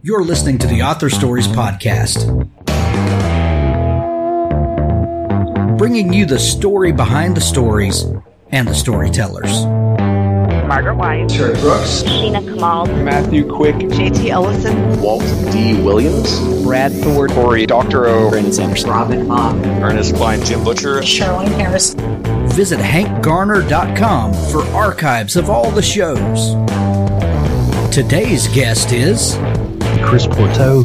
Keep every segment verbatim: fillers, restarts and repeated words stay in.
You're listening to the Author Stories Podcast, bringing you the story behind the stories and the storytellers. Margaret White, Terry Brooks, Sheena Kamal, Matthew Quick, J T Ellison, Walt D. Williams, Brad Thor, Corey, Doctor O, Brandon Sanderson, Robin Mom, Ernest Klein, Jim Butcher, Sherwin Harris. Visit hank garner dot com for archives of all the shows. Today's guest is Chris Pourteau.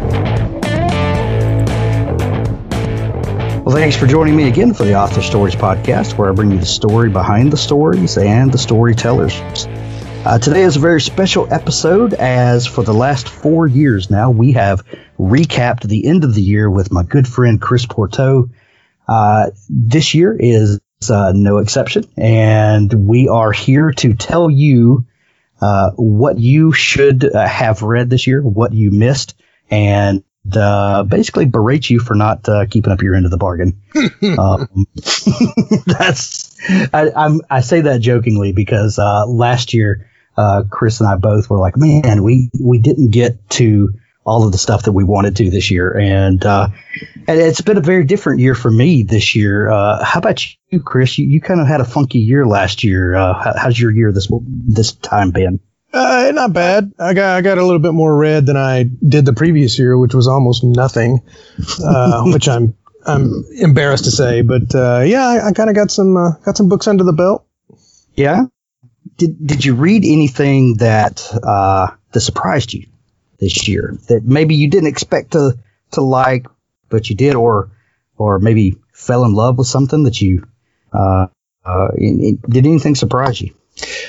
Well, thanks for joining me again for the Author Stories Podcast, where I bring you the story behind the stories and the storytellers. Uh, today is a very special episode, as for the last four years now, we have recapped the end of the year with my good friend Chris Pourteau. Uh, this year is uh, no exception, and we are here to tell you uh, what you should uh, have read this year, what you missed, and Uh, basically berate you for not uh, keeping up your end of the bargain. um, that's I, I'm, I say that jokingly because uh, last year uh, Chris and I both were like, man, we we didn't get to all of the stuff that we wanted to this year, and uh, and it's been a very different year for me this year. Uh, how about you, Chris? You, you kind of had a funky year last year. Uh, how, how's your year this this time been? Uh, not bad. I got I got a little bit more read than I did the previous year, which was almost nothing, uh, which I'm I'm embarrassed to say. But uh, yeah, I, I kind of got some uh, got some books under the belt. Yeah. Did Did you read anything that uh, that surprised you this year that maybe you didn't expect to to like, but you did, or or maybe fell in love with something that you uh, uh, in, in, did anything surprise you?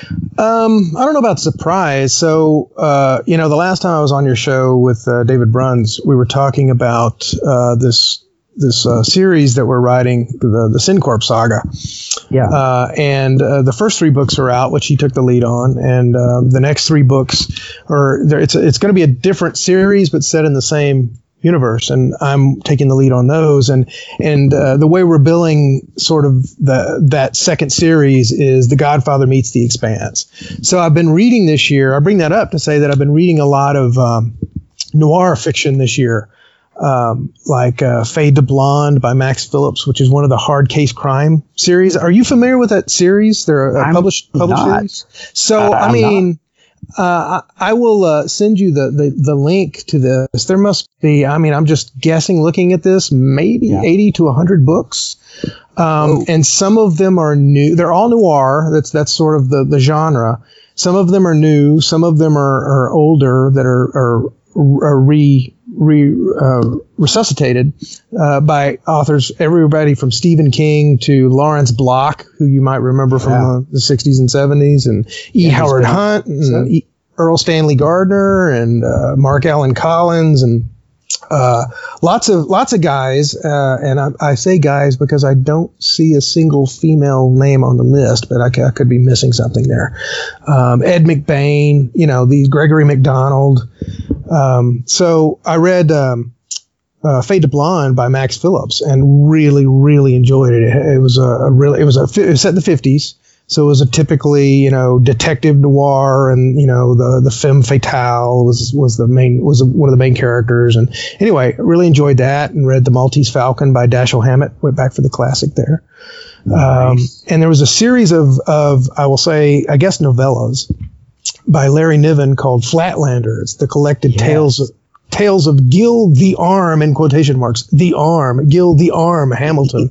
Um, I don't know about surprise. So, uh, you know, the last time I was on your show with uh, David Bruns, we were talking about uh, this this uh, series that we're writing, the the SynCorp saga. Yeah. Uh, and uh, the first three books are out, which he took the lead on, and uh, the next three books are there. It's a, it's going to be a different series, but set in the same universe, and I'm taking the lead on those. And and uh, the way we're billing sort of the that second series is The Godfather meets The Expanse. So I've been reading this year. I bring that up to say that I've been reading a lot of um, noir fiction this year, um, like uh, Fade to Blonde by Max Phillips, which is one of the hard case crime series. Are you familiar with that series? They're a published published not. series. So Uh, I I'm mean. not. Uh, I, I will uh, send you the, the, the link to this. There must be, I mean, I'm just guessing looking at this, maybe Yeah. eighty to one hundred books. Um, and some of them are new. They're all noir. That's that's sort of the, the genre. Some of them are new. Some of them are, are older that are, are, are re, re uh, resuscitated uh, by authors, everybody from Stephen King to Lawrence Block, who you might remember from Yeah. uh, the sixties and seventies, and E. Yeah, Howard he's been- Hunt, and so- E. Earl Stanley Gardner, and uh, Mark Allen Collins, and uh, lots of lots of guys. Uh, and I, I say guys because I don't see a single female name on the list, but I, c- I could be missing something there. Um, Ed McBain, you know, the Gregory McDonald. Um, so I read um, uh, Fade to Blonde by Max Phillips and really, really enjoyed it. It, it was a, a really, it was a, it was set in the fifties. So it was a typically, you know, detective noir, and, you know, the, the femme fatale was, was the main, was one of the main characters. And anyway, I really enjoyed that, and read The Maltese Falcon by Dashiell Hammett. Went back for the classic there. Nice. Um, and there was a series of, of, I will say, I guess, novellas by Larry Niven called Flatlander. It's the collected Yes. tales of, Tales of Gil the Arm, in quotation marks, the Arm, Gil the Arm Hamilton.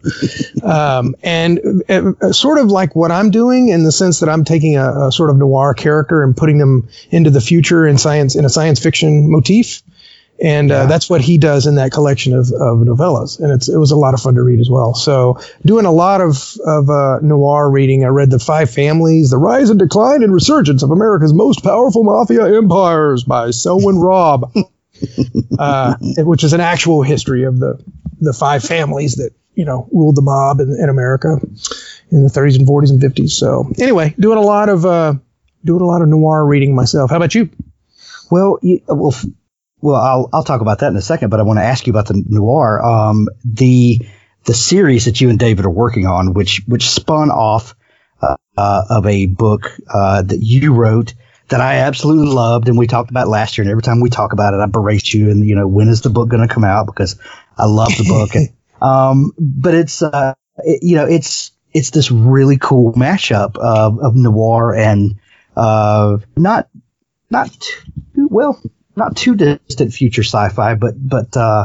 um, and uh, sort of like what I'm doing, in the sense that I'm taking a, a sort of noir character and putting them into the future in science, in a science fiction motif. And uh, Yeah. that's what he does in that collection of, of novellas. And it's, it was a lot of fun to read as well. So doing a lot of, of uh, noir reading. I read The Five Families, The Rise and Decline and Resurgence of America's Most Powerful Mafia Empires by Selwyn Robb. uh, which is an actual history of the, the five families that, you know, ruled the mob in, in America in the thirties and forties and fifties. So anyway, doing a lot of, uh, doing a lot of noir reading myself. How about you? Well, you, well, f- well, I'll I'll talk about that in a second, but I want to ask you about the noir, um, the the series that you and David are working on, which which spun off uh, uh, of a book uh, that you wrote that I absolutely loved, and we talked about last year. And every time we talk about it, I berate you. And you know, when is the book going to come out? Because I love the book. and, um, but it's uh, it, you know, it's it's this really cool mashup of, of noir and uh, not not too, well, not too distant future sci-fi, but but uh,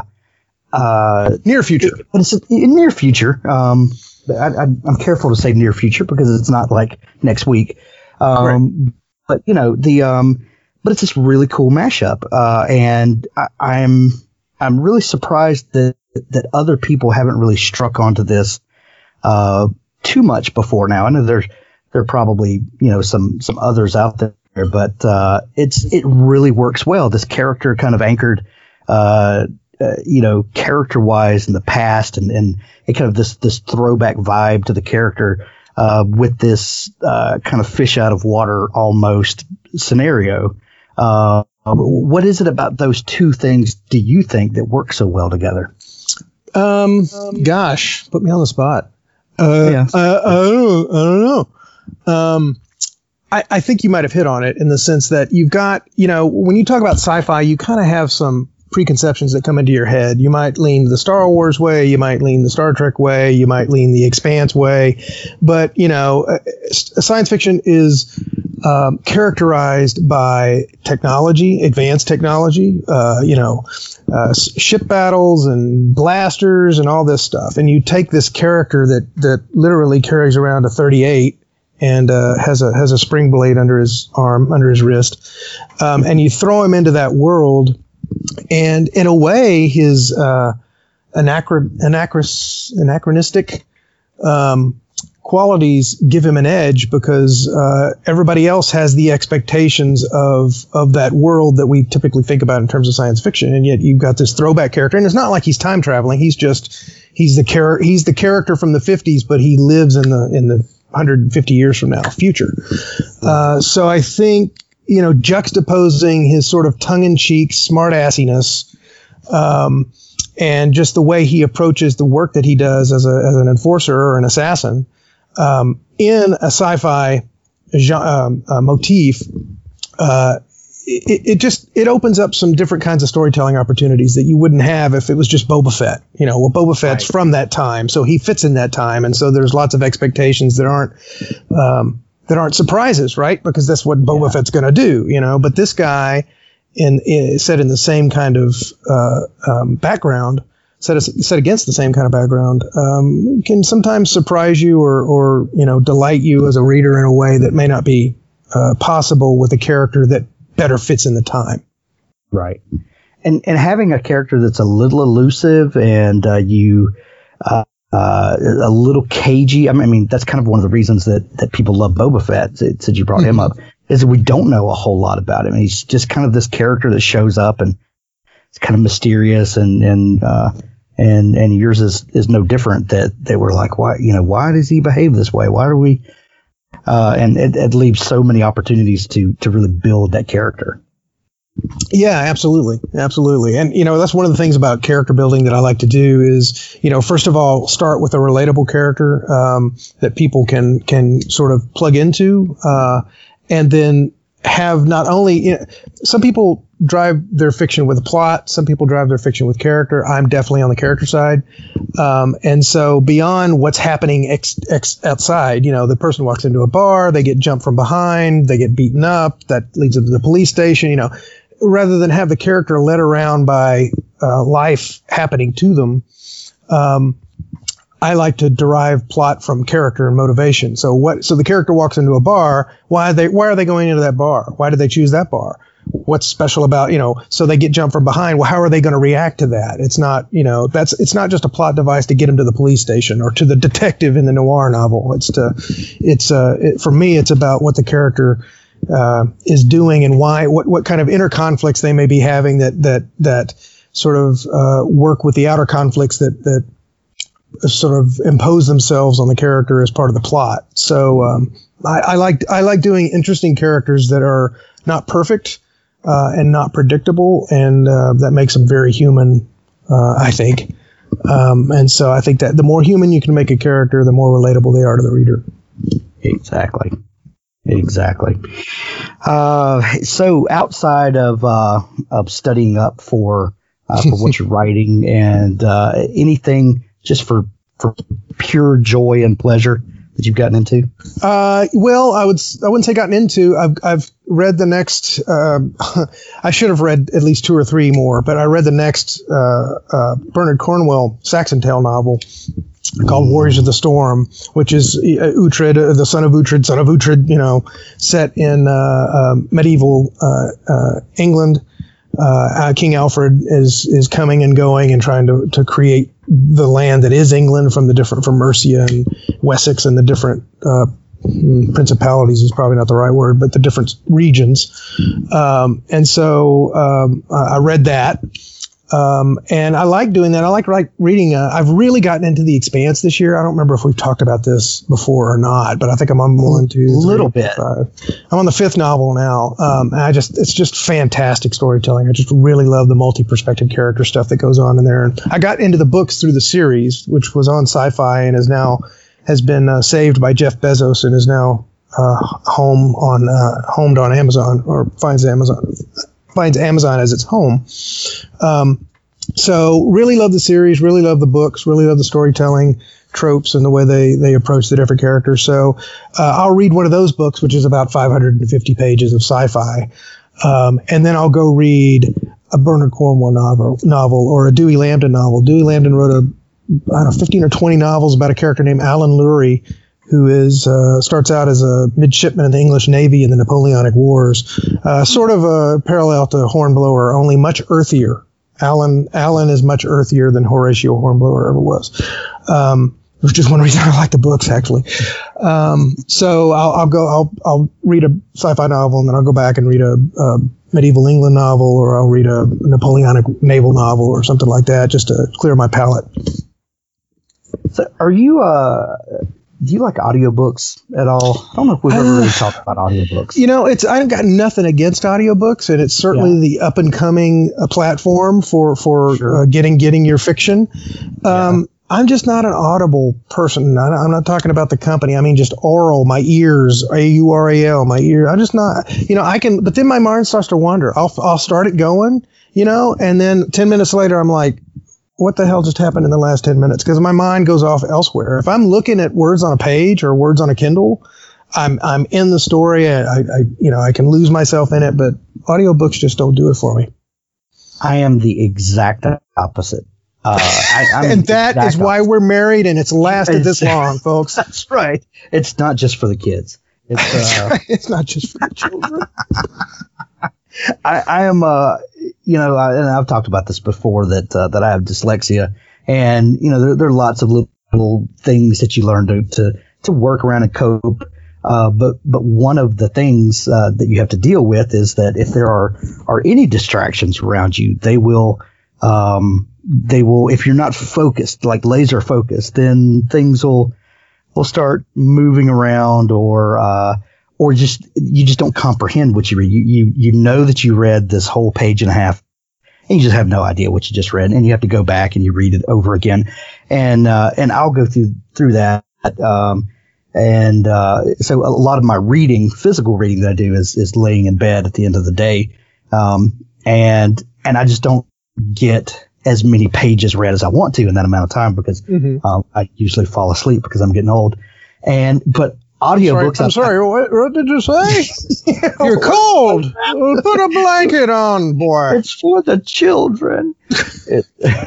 uh, near future. It, but it's a, near future. Um, I, I, I'm careful to say near future because it's not like next week. Um, right. But you know the um, but it's this really cool mashup, uh, and I, I'm I'm really surprised that that other people haven't really struck onto this uh, too much before now. I know there's there are probably you know some some others out there, but uh, it's it really works well. This character kind of anchored. Uh, Uh, you know, character-wise in the past, and, and it kind of this this throwback vibe to the character uh, with this uh, kind of fish out of water almost scenario. Uh, what is it about those two things do you think that work so well together? Um, gosh, put me on the spot. Uh, yeah. uh, I don't, I don't know. Um, I, I think you might have hit on it in the sense that you've got, you know, when you talk about sci-fi, you kind of have some preconceptions that come into your head. You might lean the Star Wars way, you might lean the Star Trek way, you might lean the Expanse way, but you know, uh, science fiction is um, characterized by technology, advanced technology, uh, you know, uh, ship battles and blasters and all this stuff. And you take this character that that literally carries around a thirty-eight and uh, has a has a spring blade under his arm, under his wrist, um, and you throw him into that world. And in a way, his uh, anachro- anachros- anachronistic um, qualities give him an edge because uh, everybody else has the expectations of of that world that we typically think about in terms of science fiction. And yet you've got this throwback character, and it's not like he's time traveling. He's just he's the char- he's the character from the fifties, but he lives in the in the one hundred fifty years from now future. Uh, so I think. You know, juxtaposing his sort of tongue-in-cheek smartassiness um, and just the way he approaches the work that he does as, a, as an enforcer or an assassin um, in a sci-fi um, uh, motif, uh, it, it just it opens up some different kinds of storytelling opportunities that you wouldn't have if it was just Boba Fett. You know, well, Boba Fett's right. from that time, so he fits in that time, and so there's lots of expectations that aren't. Um, that aren't surprises, right? Because that's what Boba yeah. Fett's going to do, you know. But this guy, in, in set in the same kind of uh, um, background, set set against the same kind of background, um, can sometimes surprise you or, or you know, delight you as a reader in a way that may not be uh, possible with a character that better fits in the time. Right, and and having a character that's a little elusive and uh, you. Uh, Uh, a little cagey. I mean, I mean, that's kind of one of the reasons that, that people love Boba Fett, since you brought him up, is that we don't know a whole lot about him. He's just kind of this character that shows up and it's kind of mysterious and, and, uh, and, and yours is, is no different that, that we're like, why, you know, why does he behave this way? Why do we, uh, and it, it leaves so many opportunities to, to really build that character. Yeah, absolutely. Absolutely. And, you know, that's one of the things about character building that I like to do is, you know, first of all, start with a relatable character um, that people can can sort of plug into uh, and then have not only, you know, some people drive their fiction with a plot. Some people drive their fiction with character. I'm definitely on the character side. Um, and so beyond what's happening ex, ex outside, you know, the person walks into a bar, they get jumped from behind, they get beaten up, that leads them to the police station, you know. Rather than have the character led around by uh, life happening to them, um, I like to derive plot from character and motivation. So what? So the character walks into a bar. Why are they? Why are they going into that bar? Why did they choose that bar? What's special about, you know? So they get jumped from behind. Well, how are they going to react to that? It's not, you know, that's it's not just a plot device to get them to the police station or to the detective in the noir novel. It's to, it's uh, it, for me, it's about what the character. Uh, is doing and why, what, what kind of inner conflicts they may be having that, that, that sort of, uh, work with the outer conflicts that, that sort of impose themselves on the character as part of the plot. So, um, I, I like, I like doing interesting characters that are not perfect, uh, and not predictable. And, uh, that makes them very human, uh, I think. Um, and so I think that the more human you can make a character, the more relatable they are to the reader. Exactly. Exactly. Uh, so outside of uh, of studying up for uh, for what you're writing and uh, anything just for for pure joy and pleasure that you've gotten into? Uh, well, I would I wouldn't say gotten into. I've I've read the next. Uh, I should have read at least two or three more, but I read the next uh, uh, Bernard Cornwell Saxon Tale novel called Warriors of the Storm, which is uh, Uhtred, uh, the son of Uhtred, son of Uhtred, you know, set in uh, uh, medieval uh, uh, England. Uh, King Alfred is is coming and going and trying to, to create the land that is England from the different from Mercia and Wessex and the different uh, principalities is probably not the right word, but the different regions. Um, and so um, I read that. Um, and I like doing that. I like, like reading. Uh, I've really gotten into The Expanse this year. I don't remember if we've talked about this before or not, but I think I'm on one, two, a little bit. Five. I'm on the fifth novel now. Um, and I just, it's just fantastic storytelling. I just really love the multi-perspective character stuff that goes on in there. And I got into the books through the series, which was on Sci-Fi and is now has been uh, saved by Jeff Bezos and is now uh, home on uh, homed on Amazon or finds Amazon. finds Amazon as its home. Um, so really love the series, really love the books, really love the storytelling tropes and the way they, they approach the different characters. So uh, I'll read one of those books, which is about five hundred fifty pages of sci-fi. Um, and then I'll go read a Bernard Cornwell novel, novel or a Dewey Lambton novel. Dewey Lambton wrote a, I don't know, fifteen or twenty novels about a character named Alan Lurie, who is uh, starts out as a midshipman in the English Navy in the Napoleonic Wars, uh, sort of a parallel to Hornblower, only much earthier. Alan Alan is much earthier than Horatio Hornblower ever was, um, which is one reason I like the books actually. Um, so I'll, I'll go I'll I'll read a sci-fi novel and then I'll go back and read a, a medieval England novel, or I'll read a Napoleonic naval novel or something like that, just to clear my palate. So are you uh? Do you like audiobooks at all? I don't know if we've ever uh, really talked about audiobooks. You know, it's I've got nothing against audiobooks, and it's certainly yeah. the up and coming uh, platform for for sure. uh, getting getting your fiction. Um, yeah. I'm just not an Audible person. I, I'm not talking about the company. I mean, just oral, my ears, A U R A L, my ear. I'm just not. You know, I can, but then my mind starts to wander. I'll I'll start it going, you know, and then ten minutes later, I'm like, what the hell just happened in the last ten minutes? Because my mind goes off elsewhere. If I'm looking at words on a page or words on a Kindle, I'm I'm in the story. I, I you know I can lose myself in it, but audiobooks just don't do it for me. I am the exact opposite. Uh, I, I'm and that is why opposite. We're married, and it's lasted this long, folks. That's right. It's not just for the kids. It's uh, it's not just for the children. I, I am, uh, you know, I, and I've talked about this before that uh, that I have dyslexia, and you know, there, there are lots of little, little things that you learn to to, to work around and cope. Uh, but but one of the things uh, that you have to deal with is that if there are are any distractions around you, they will um, they will if you're not focused, like laser focused, then things will will start moving around or. Uh, Or just you just don't comprehend what you read. You, you you know that you read this whole page and a half, and you just have no idea what you just read, and you have to go back and you read it over again. And uh, and I'll go through through that. Um, and uh, so a lot of my reading, physical reading that I do, is is laying in bed at the end of the day. Um, and and I just don't get as many pages read as I want to in that amount of time because mm-hmm. um, I usually fall asleep because I'm getting old. And but. Audiobooks. I'm sorry, I'm sorry what, what did you say? You're cold. Put a blanket on, boy. It's for the children. it,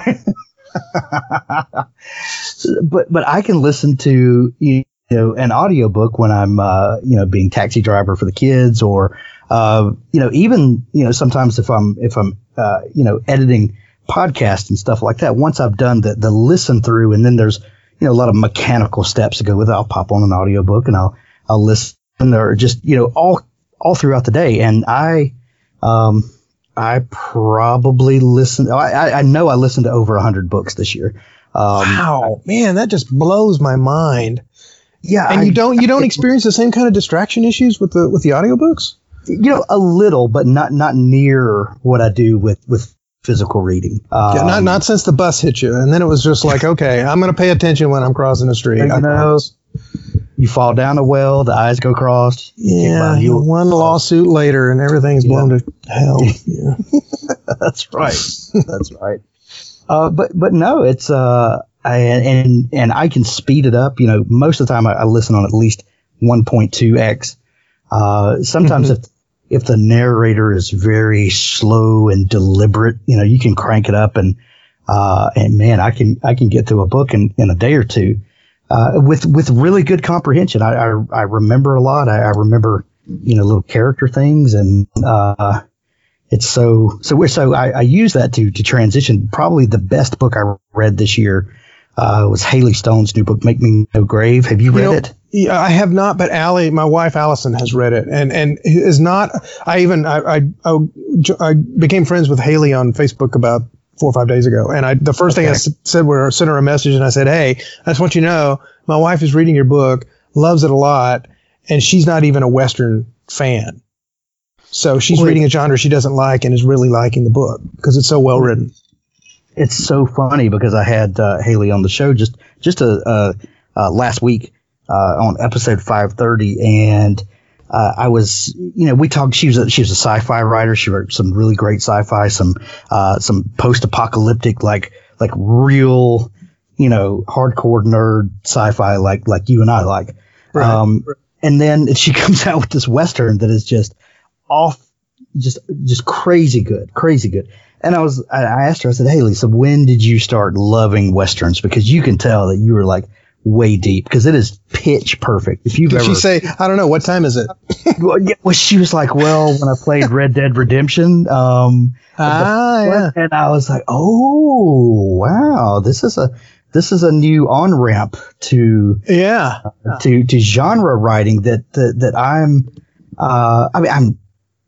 but but I can listen to you know an audiobook when I'm uh, you know being taxi driver for the kids, or uh, you know even you know sometimes if I'm if I'm uh, you know editing podcasts and stuff like that. Once I've done the the listen through, and then there's you know, a lot of mechanical steps to go with it. I'll pop on an audiobook and I'll, I'll listen or just, you know, all, all throughout the day. And I, um, I probably listen, I, I know I listened to over a hundred books this year. Um, wow, man, that just blows my mind. Yeah. And I, you don't, you don't experience the same kind of distraction issues with the, with the audiobooks? You know, a little, but not, not near what I do with, with, physical reading. Um, yeah, not not since the bus hit you, and then it was just like, okay, I'm going to pay attention when I'm crossing the street. You know, you fall down a well, the eyes go crossed. Yeah, you one lawsuit later, and everything's yeah. blown to hell. Yeah. That's right. That's right. Uh, but but no, it's uh, I, and and I can speed it up. You know, most of the time I, I listen on at least one point two x. Uh, sometimes Mm-hmm. if if the narrator is very slow and deliberate, you know, you can crank it up and uh, and man, I can I can get through a book in, in a day or two uh, with with really good comprehension. I I, I remember a lot. I, I remember you know little character things and. Uh, It's so so we're so I, I use that to to transition. Probably the best book I read this year uh, was Haley Stone's new book, Make Me No Grave. Have you read You know, it? Yeah, I have not, but Allie, my wife Allison, has read it, and and is not. I even I I, I, I became friends with Haley on Facebook about four or five days ago, and I the first Okay. thing I s- said was I sent her a message, and I said, "Hey, I just want you to know, my wife is reading your book, loves it a lot, and she's not even a Western fan." So she's Wait. reading a genre she doesn't like and is really liking the book because it's so well written. It's so funny because I had uh, Haley on the show just just a, uh, uh, last week uh, on episode five thirty, and uh, I was you know we talked. She was a, she was a sci-fi writer. She wrote some really great sci-fi, some uh, some post-apocalyptic like like real you know hardcore nerd sci-fi like like you and I like. Right. Um, and then she comes out with this Western that is just off, just just crazy good, crazy good. And I was, I I asked her, I said, "Hey, Lisa, when did you start loving Westerns? Because you can tell that you were like way deep because it is pitch perfect. If you've Did ever, she say, I don't know, what time is it? well, yeah, well, she was like, well, when I played Red Dead Redemption, um, Ah, yeah. and I was like, oh, wow, this is a this is a new on ramp to Yeah. to to genre writing that that, that I'm, uh, I mean, I'm.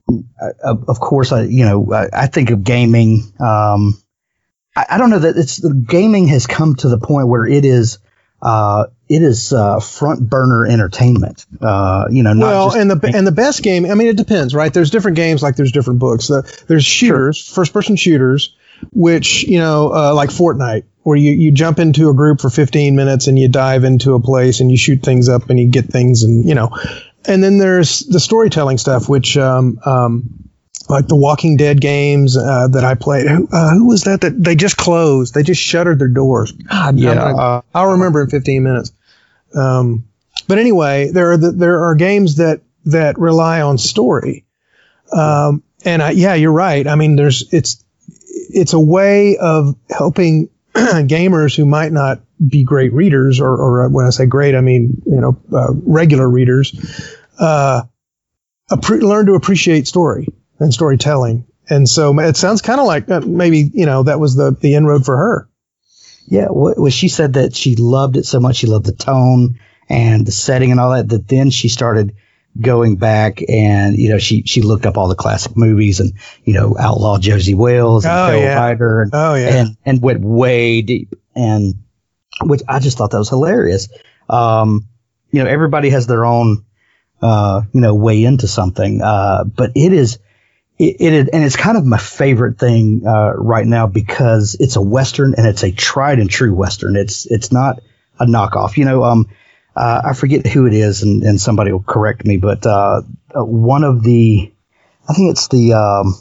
Uh, of course, I you know I, I think of gaming. Um, I, I don't know that it's the gaming has come to the point where it is uh, it is uh, front burner entertainment. Uh, you know, not Well, just and the and the best game. I mean, it depends, right? There's different games, like there's different books. The, there's shooters, first person shooters, which you know, uh, like Fortnite, where you you jump into a group for fifteen minutes and you dive into a place and you shoot things up and you get things and you know. And then there's the storytelling stuff, which, um, um, like the Walking Dead games uh, that I played. Who, uh, who was that? That they just closed. They just shuttered their doors. God, Yeah, I'm gonna- uh, I'll remember in fifteen minutes. Um, but anyway, there are the, there are games that that rely on story. Um, and I, yeah, you're right. I mean, there's it's it's a way of helping gamers who might not be great readers, or, or when I say great, I mean, you know, uh, regular readers, uh, appre- learn to appreciate story and storytelling. And so it sounds kind of like uh, maybe, you know, that was the, the inroad for her. yeah. Well, well, she said that she loved it so much. She loved the tone and the setting and all that. That then she started going back and you know she she looked up all the classic movies and you know Outlaw Josie Wales and Oh, Phil yeah. Ryder and, Oh, yeah. and and went way deep, and which I just thought that was hilarious. Um, you know, everybody has their own uh, you know way into something, uh, but it is it, it and it's kind of my favorite thing uh, right now because it's a Western and it's a tried and true Western. It's it's not a knockoff. You know, um. Uh, I forget who it is, and, and somebody will correct me, but uh, uh, one of the, I think it's the um,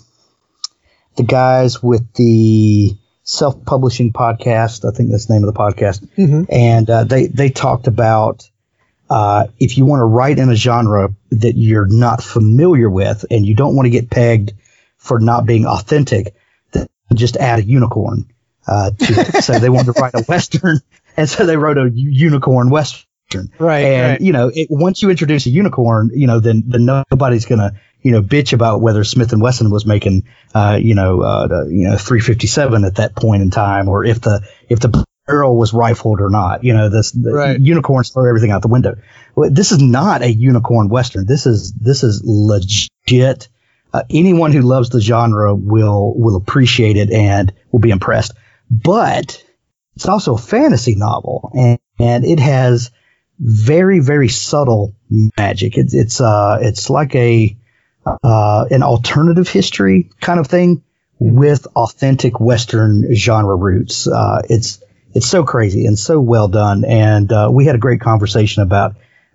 the guys with the self-publishing podcast. I think that's the name of the podcast, Mm-hmm. and uh, they they talked about uh, if you want to write in a genre that you're not familiar with, and you don't want to get pegged for not being authentic, then just add a unicorn uh, to it. So they wanted to write a Western, and so they wrote a u- unicorn Western. Right. And, right. you know, it, once you introduce a unicorn, you know, then, then nobody's going to, you know, bitch about whether Smith and Wesson was making, uh, you know, uh, the, you know, three fifty-seven at that point in time, or if the, if the barrel was rifled or not, you know, this, the Right. unicorns throw everything out the window. Well, this is not a unicorn Western. This is, this is legit. Uh, anyone who loves the genre will, will appreciate it and will be impressed, but it's also a fantasy novel, and, and it has very, very subtle magic. It's it's uh it's like a uh an alternative history kind of thing with authentic Western genre roots. Uh, it's it's so crazy and so well done. And uh, we had a great conversation about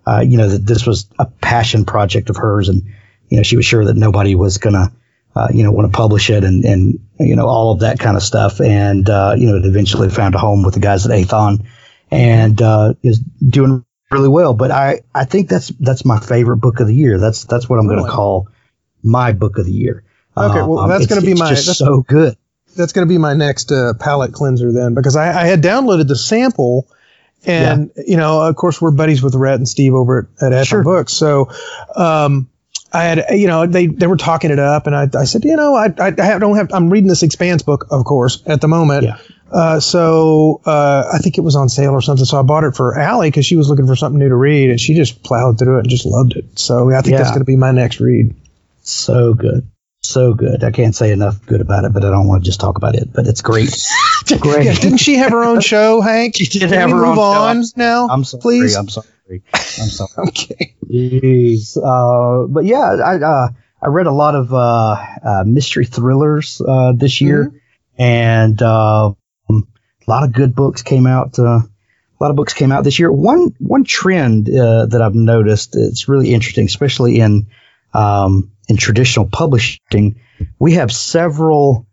uh, you know, that this was a passion project of hers, and you know, she was sure that nobody was gonna, uh, you know, want to publish it, and and you know, all of that kind of stuff. And uh, you know, it eventually found a home with the guys at Athon, and uh, is doing really well. But I, I think that's that's my favorite book of the year. That's that's what I'm going to call my book of the year. Okay, well, um, that's going to be it's my just that's, so good. That's going to be my next uh, palate cleanser then, because I, I had downloaded the sample, and yeah. you know, of course, we're buddies with Rhett and Steve over at, at Athon Sure. Books, so um, I had, you know, they they were talking it up, and I I said, you know, I I have, don't have, I'm reading this Expanse book, of course, at the moment. Yeah. Uh, so uh, I think it was on sale or something. So I bought it for Allie because she was looking for something new to read, and she just plowed through it and just loved it. So I think Yeah. that's going to be my next read. So good. So good. I can't say enough good about it, but I don't want to just talk about it. But it's great. Great. Yeah, didn't she have her own show, Hank? She did Can have we her move own on show. now? I'm sorry. please. I'm sorry. I'm sorry. Okay. Jeez. Uh, but yeah, I uh, I read a lot of uh, uh, mystery thrillers uh, this year, Mm-hmm. and uh, a lot of good books came out. Uh, a lot of books came out this year. One one trend uh, that I've noticed, it's really interesting, especially in um, in traditional publishing. We have several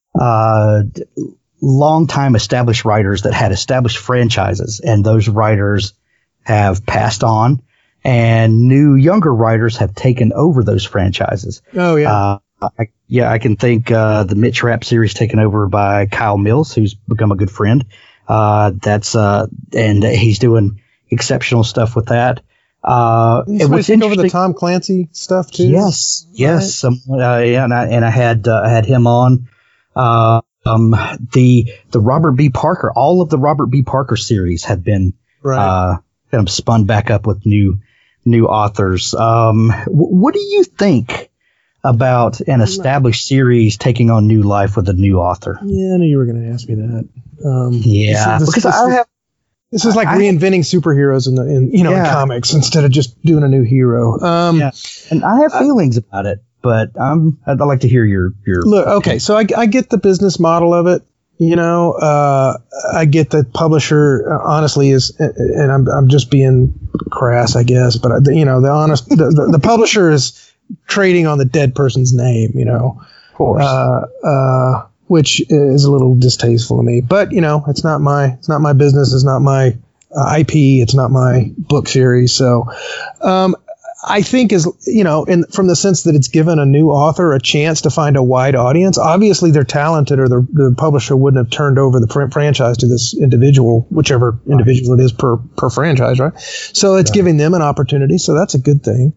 uh, long-time established writers that had established franchises, and those writers have passed on, and new younger writers have taken over those franchises. Oh yeah. Uh, I, yeah, I can think uh, the Mitch Rapp series taken over by Kyle Mills, who's become a good friend. Uh, that's uh, and he's doing exceptional stuff with that. Uh, Didn't and somebody what's take over the interesting- Tom Clancy stuff too? Yes, yes. Some, uh, yeah, and I, and I had uh, I had him on. Uh, um, the the Robert B. Parker, all of the Robert B. Parker series have been Right. uh, kind of spun back up with new new authors. Um, w- what do you think about an established series taking on new life with a new author? Yeah, I knew you were going to ask me that. Um, Yeah, this, this, because this, I have. this is like I- reinventing superheroes in the in you know in Yeah. comics instead of just doing a new hero. Um, Yeah. And I have feelings about it, but um, I'd like to hear your your. Look, okay, so I, I get the business model of it. You know, uh, I get that publisher uh, honestly is, and I'm I'm just being crass, I guess, but uh, you know, the honest the, the, the publisher is trading on the dead person's name. You know, Of course. uh, uh, which is a little distasteful to me. But you know, it's not my it's not my business. It's not my uh, I P. It's not my book series. So, um, I think is, you know, in from the sense that it's given a new author a chance to find a wide audience. Obviously, they're talented, or the, the publisher wouldn't have turned over the fr- franchise to this individual, whichever individual it is per per franchise, right? So it's giving them an opportunity. So that's a good thing.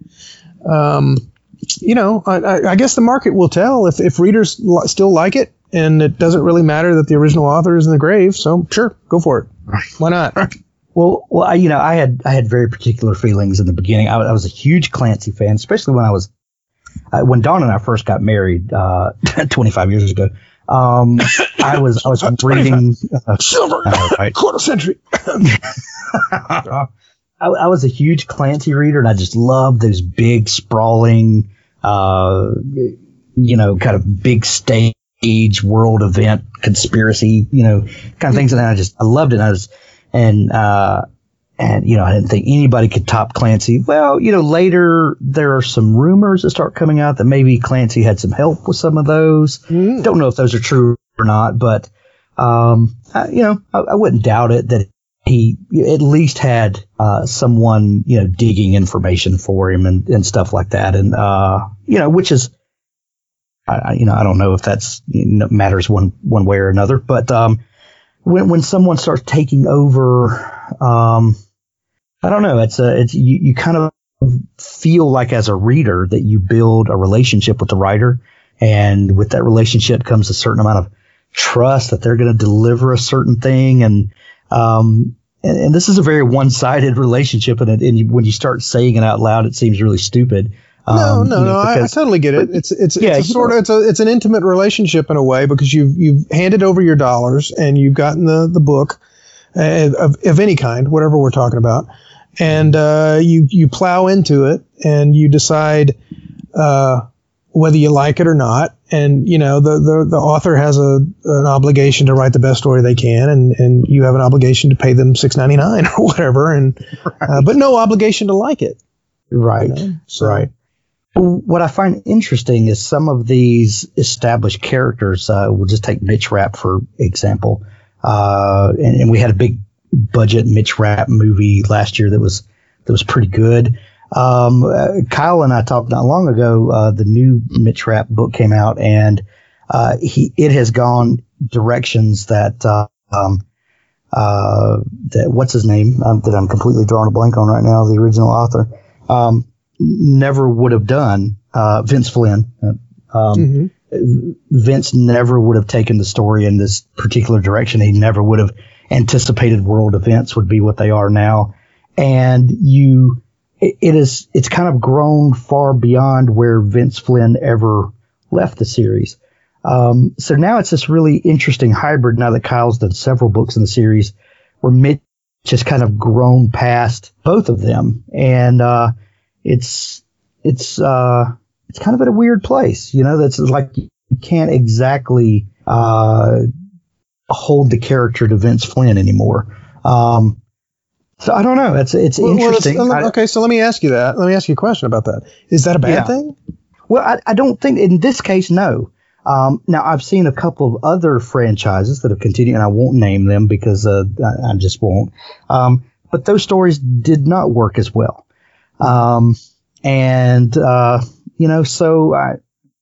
Um, you know, I, I, I guess the market will tell if if readers li- still like it, and it doesn't really matter that the original author is in the grave. So sure, go for it. Why not? Well, well, I, you know, I had I had very particular feelings in the beginning. I, I was a huge Clancy fan, especially when I was uh, when Dawn and I first got married uh, twenty-five years ago. Um, I was I was reading uh, Silver uh, right. quarter century. I, I was a huge Clancy reader, and I just loved those big, sprawling, uh, you know, kind of big stage world event conspiracy, you know, kind of things. And I just I loved it. And I was and uh, and you know, I didn't think anybody could top Clancy. Well, you know, later there are some rumors that start coming out that maybe Clancy had some help with some of those. Mm. Don't know if those are true or not, but um, I, you know, I, I wouldn't doubt it that he at least had uh, someone, you know, digging information for him and, and stuff like that. And, uh, you know, which is, I, you know, I don't know if that's you know, matters one, one way or another, but um, when, when someone starts taking over, um, I don't know, it's a, it's, you, you kind of feel like as a reader that you build a relationship with the writer, and with that relationship comes a certain amount of trust that they're going to deliver a certain thing. And, um, and, and this is a very one-sided relationship. And, it, and you, when you start saying it out loud, it seems really stupid. No, Um, no, you know, no. I, I because- totally get it. It's it's Yeah, it's a you sort know. of it's a it's an intimate relationship in a way, because you've you've handed over your dollars and you've gotten the the book uh, of of any kind, whatever we're talking about, and uh, you you plow into it and you decide uh, whether you like it or not. And, you know, the, the, the author has a, an obligation to write the best story they can, and, and you have an obligation to pay them six ninety-nine or whatever, and right. uh, but no obligation to like it. Right. You know? So, right. What I find interesting is some of these established characters. Uh, we'll just take Mitch Rapp, for example. Uh, and, and we had a big budget Mitch Rapp movie last year that was that was pretty good. Um, uh, Kyle and I talked not long ago. Uh, the new Mitch Rapp book came out, and uh, he it has gone directions that uh, um, uh, that what's his name um, that I'm completely drawing a blank on right now. The original author um, never would have done. Uh, Vince Flynn. Um, mm-hmm. Vince never would have taken the story in this particular direction. He never would have anticipated world events would be what they are now, and you. It is, it's kind of grown far beyond where Vince Flynn ever left the series. Um, so now it's this really interesting hybrid, now that Kyle's done several books in the series, where Mitch has kind of grown past both of them. And, uh, it's, it's, uh, it's kind of at a weird place, you know, that's like you can't exactly, uh, hold the character to Vince Flynn anymore. Um, So I don't know. It's it's well, interesting. Well, okay, so let me ask you that. Let me ask you a question about that. Is that a bad yeah. thing? Well, I, I don't think in this case, no. Um, now I've seen a couple of other franchises that have continued, and I won't name them because uh, I, I just won't. Um, but those stories did not work as well. Um, and uh, you know, so I,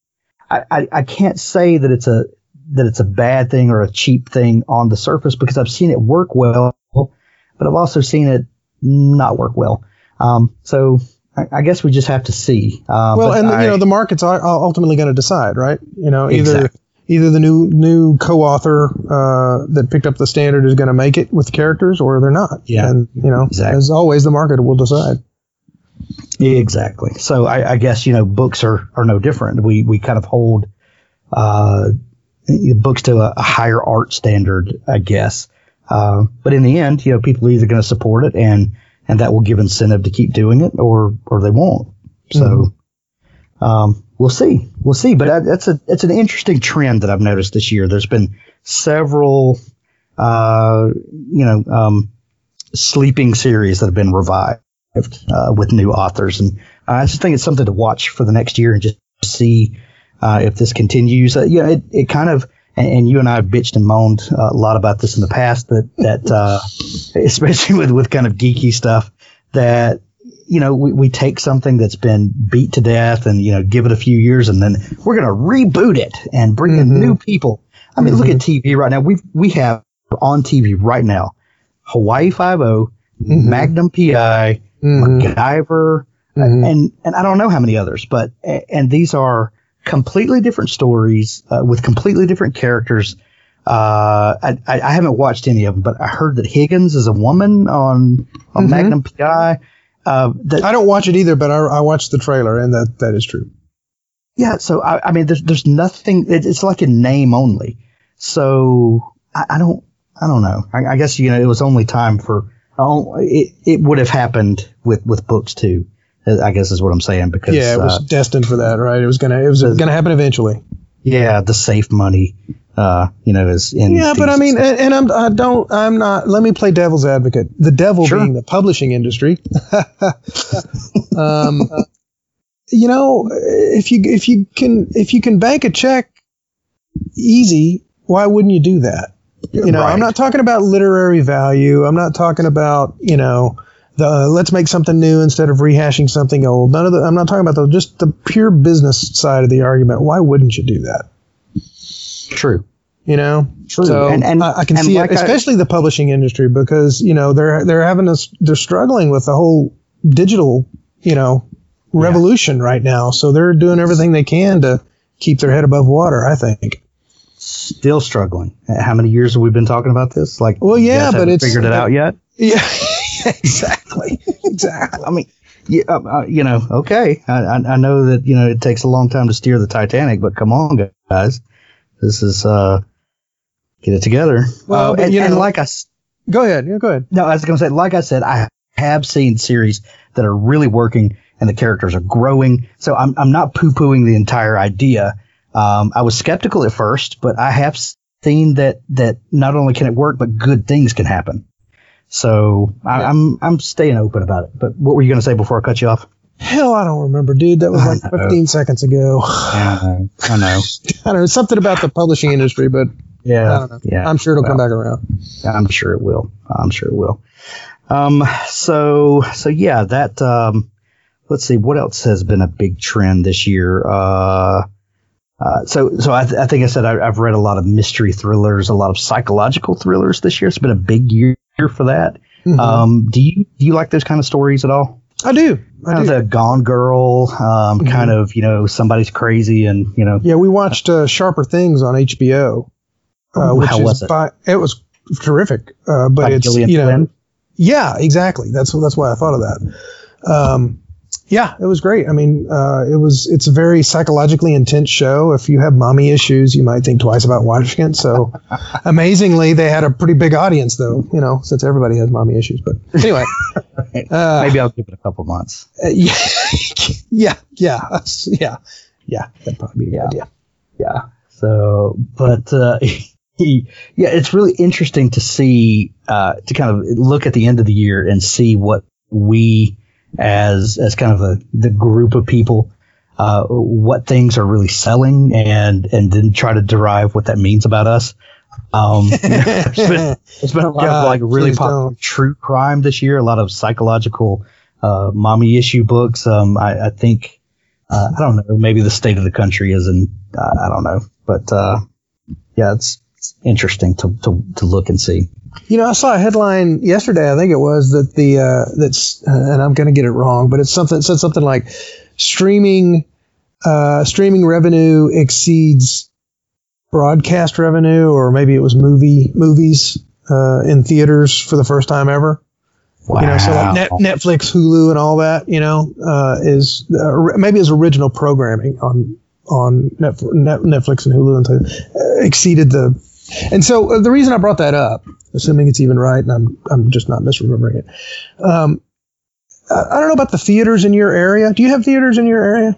I I can't say that it's a that it's a bad thing or a cheap thing on the surface, because I've seen it work well. But I've also seen it not work well. Um, so I, I guess we just have to see. Uh, well, and I, you know, the market's are ultimately going to decide, right? You know, either exactly. either the new new co-author uh, that picked up the standard is going to make it with the characters, or they're not. Yeah. And you know, exactly. as always, the market will decide. Exactly. So I, I guess you know, books are, are no different. We we kind of hold uh, books to a, a higher art standard, I guess. Uh, but in the end, you know, people are either going to support it, and, and that will give incentive to keep doing it, or, or they won't. So, mm-hmm. um, we'll see, we'll see. But that's a, it's an interesting trend that I've noticed this year. There's been several, uh, you know, um, sleeping series that have been revived, uh, with new authors. And I just think it's something to watch for the next year and just see, uh, if this continues. Uh, you know, it, it kind of, And, and you and I have bitched and moaned uh, a lot about this in the past, that, that uh, especially with, with kind of geeky stuff, that, you know, we, we take something that's been beat to death and, you know, give it a few years, and then we're going to reboot it and bring mm-hmm. in new people. I mean, mm-hmm. look at T V right now. We we have on T V right now Hawaii Five-O, mm-hmm. Magnum P I, mm-hmm. MacGyver, mm-hmm. and, and I don't know how many others, but, and these are completely different stories uh, with completely different characters. Uh, I, I, I haven't watched any of them, but I heard that Higgins is a woman on on mm-hmm. Magnum P I. Uh, that, I don't watch it either, but I, I watched the trailer, and that, that is true. Yeah, so I, I mean, there's there's nothing. It, it's like a name only. So I, I don't I don't know. I, I guess you know it was only time for. Oh, it it would have happened with, with books too. I guess is what I'm saying, because yeah, it was uh, destined for that, right? It was gonna it was the, gonna happen eventually. Yeah, the safe money, uh, you know, is in. Yeah, but I mean, and, and I'm I don't I'm not. Let me play devil's advocate. The devil sure. being the publishing industry. um, you know, if you if you can if you can bank a check easy, why wouldn't you do that? You know, right. I'm not talking about literary value. I'm not talking about you know. The uh, let's make something new instead of rehashing something old. None of the. I'm not talking about the just the pure business side of the argument. Why wouldn't you do that? True. You know. True. So and, and I, I can and see like it, especially I, the publishing industry, because you know they're they're having a they're struggling with the whole digital you know revolution yeah. right now. So they're doing everything they can to keep their head above water, I think. Still struggling. How many years have we been talking about this? Like, well, yeah, but it's figured it out yet? Yeah. Exactly. Exactly. I mean, yeah, uh, you know, okay. I, I know that, you know, it takes a long time to steer the Titanic, but come on, guys. This is, uh, get it together. Well, uh, but, and, you know, and like I, go ahead. Yeah, go ahead. No, I was going to say, like I said, I have seen series that are really working, and the characters are growing. So I'm I'm not poo-pooing the entire idea. Um, I was skeptical at first, but I have seen that that not only can it work, but good things can happen. So I, Yeah. I'm I'm staying open about it. But what were you going to say before I cut you off? Hell, I don't remember, dude. That was I like know. fifteen seconds ago. I know. I know. I don't know, something about the publishing industry, but Yeah. I don't know. Yeah. I'm sure it'll come Well, back around. I'm sure it will. I'm sure it will. Um, so, so yeah, that, um, let's see, what else has been a big trend this year? Uh, uh, so, so I, th- I think I said I, I've read a lot of mystery thrillers, a lot of psychological thrillers this year. It's been a big year for that. Mhm. Um, do you, do you like those kind of stories at all? I do. I Kind do. of the Gone Girl, um, Mhm. kind of, you know, somebody's crazy and, you know, Yeah, we watched uh, Sharper Things on H B O. Uh, Ooh, which how is was it? By, it was terrific. Uh, but By it's, Gillian you know, Flynn? yeah, exactly. That's that's why I thought of that. Um, yeah, it was great. I mean, uh, it was it's a very psychologically intense show. If you have mommy issues, you might think twice about watching it. So, amazingly, they had a pretty big audience, though. You know, since everybody has mommy issues. But anyway, uh, maybe I'll give it a couple months. uh, yeah, yeah, yeah, that's- yeah, yeah. That'd probably be a Yeah. good idea. Yeah. So, but, uh, he, yeah, it's really interesting to see, uh, to kind of look at the end of the year and see what we as, as kind of a, the group of people, uh, what things are really selling and, and then try to derive what that means about us. Um, you know, there's been, there's been a lot God, of like really please popular don't. true crime this year, a lot of psychological, uh, mommy issue books. Um, I, I think, uh, I don't know, maybe the state of the country is in, uh, I don't know, but, uh, yeah, it's, it's interesting to, to, to look and see. You know, I saw a headline yesterday. I think it was that the uh, that's, uh, and I'm going to get it wrong, but it's something it said something like streaming uh, streaming revenue exceeds broadcast revenue, or maybe it was movie movies uh, in theaters for the first time ever. Wow. You know, so like Net, Netflix, Hulu, and all that. You know, uh, is uh, maybe is original programming on on Net, Net, Netflix and Hulu and so, uh, exceeded the. And so uh, the reason I brought that up, assuming it's even right, and I'm I'm just not misremembering it. Um, I, I don't know about the theaters in your area. Do you have theaters in your area?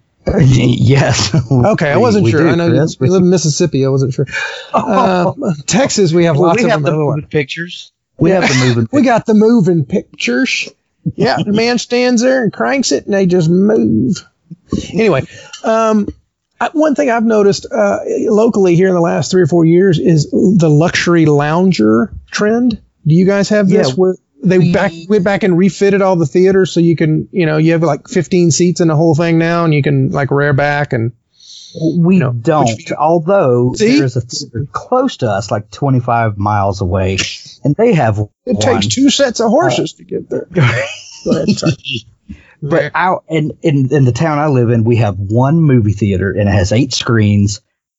Yes. Okay, I We- wasn't we sure. do, I know you, Chris. you live in Mississippi. I wasn't sure. Uh, Texas, we have Well, lots we of have them. the everywhere. moving pictures. We Yeah. have the moving We got the moving pictures. Yeah, the man stands there and cranks it, and they just move. Anyway, um, I, one thing I've noticed uh, locally here in the last three or four years is the luxury lounger trend. Do you guys have this? Yeah. Where they We- back went back and refitted all the theaters so you can, you know, you have like fifteen seats in the whole thing now, and you can like rear back and. We No, don't. which- Although See? there's a theater close to us, like twenty-five miles away, and they have It one. takes two sets of horses to get there. Go ahead, sorry. But out in, in in the town I live in, we have one movie theater, and it has eight screens.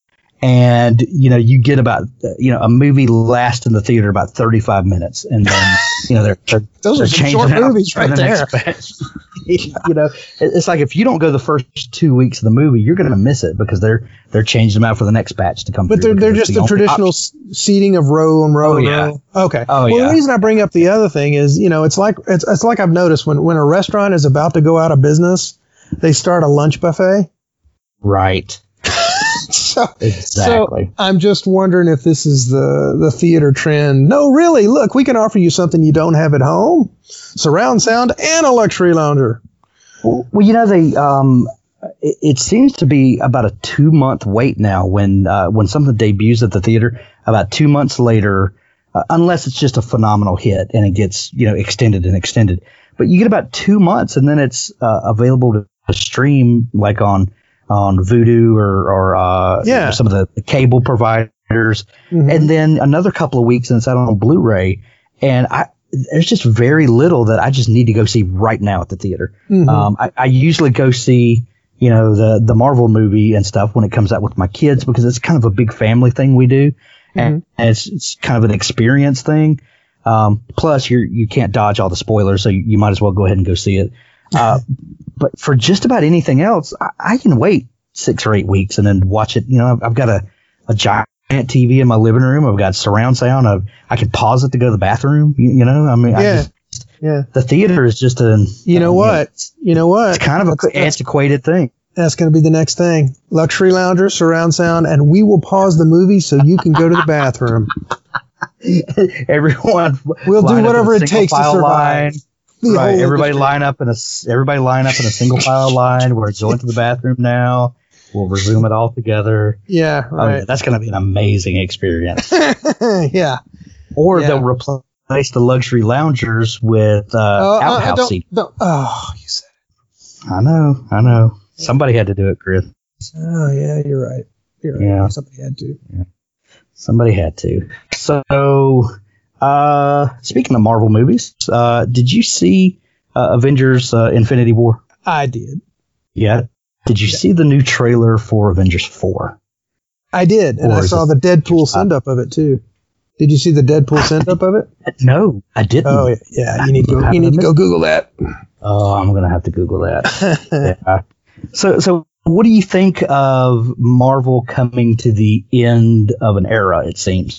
And you know, you get about you know a movie lasts in the theater about thirty-five minutes, and then you know they're, they're Those they're are some changing short out movies for right the there. next batch. You know, it- it's like if you don't go the first two weeks of the movie, you're going to miss it because they're they're changing them out for the next batch to come. But through they're they're because just it's the only traditional option. s- seating of row and row Oh, and yeah. row. Okay. Oh, well, yeah. the reason I bring up the other thing is, you know, it's like it's it's like I've noticed when when a restaurant is about to go out of business, they start a lunch buffet. Right. So, Exactly. so I'm just wondering if this is the the theater trend. No, really. Look, we can offer you something you don't have at home: surround sound and a luxury lounger. Well, you know, they um, it, it seems to be about a two month wait now when uh, when something debuts at the theater. About two months later, uh, unless it's just a phenomenal hit and it gets you know extended and extended, but you get about two months and then it's uh, available to, to stream like on on Vudu or or uh, Yeah. some of the, the cable providers, Mhm. and then another couple of weeks and it's out on Blu-ray. And I there's just very little that I just need to go see right now at the theater. Mhm. Um, I, I usually go see, you know, the, the Marvel movie and stuff when it comes out with my kids because it's kind of a big family thing we do. And, and it's, it's kind of an experience thing. Um, plus you're, you can't dodge all the spoilers. So you, you might as well go ahead and go see it. Uh, but for just about anything else, I, I can wait six or eight weeks and then watch it. You know, I've, I've got a, a giant T V in my living room. I've got surround sound. I've, I can pause it to go to the bathroom. You, you know, I mean, I Yeah. just, Yeah. The theater is just an. You know uh, what? It's, You know what? it's kind of That's- an that's- antiquated thing. That's going to be the next thing. Luxury lounger, surround sound, and we will pause the movie so you can go to the bathroom. Everyone. We'll do line up in a whatever it single takes to file survive. line. The Right. whole Everybody industry. line up in a s- everybody line up in a single file line. We're going to the bathroom now. We'll resume it all together. Yeah, Oh, right. yeah, that's going to be an amazing experience. yeah. Or Yeah. they'll replace the luxury loungers with uh, Oh, uh, outhouse don't, seats. don't, oh, you said. I know, I know. Somebody had to do it, Chris. Oh, yeah, you're right. You're right. Yeah. Somebody had to. Somebody had to. So, uh, speaking of Marvel movies, uh, did you see uh, Avengers: uh, Infinity War? I did. Yeah. Did you see the new trailer for Avengers four? I did, and Or I is saw it- the Deadpool send up of it too. Did you see the Deadpool send up of it? No, I didn't. Oh yeah, yeah. You need to go. You need to go Google that. Oh, I'm gonna have to Google that. Yeah. So, so what do you think of Marvel coming to the end of an era? It seems,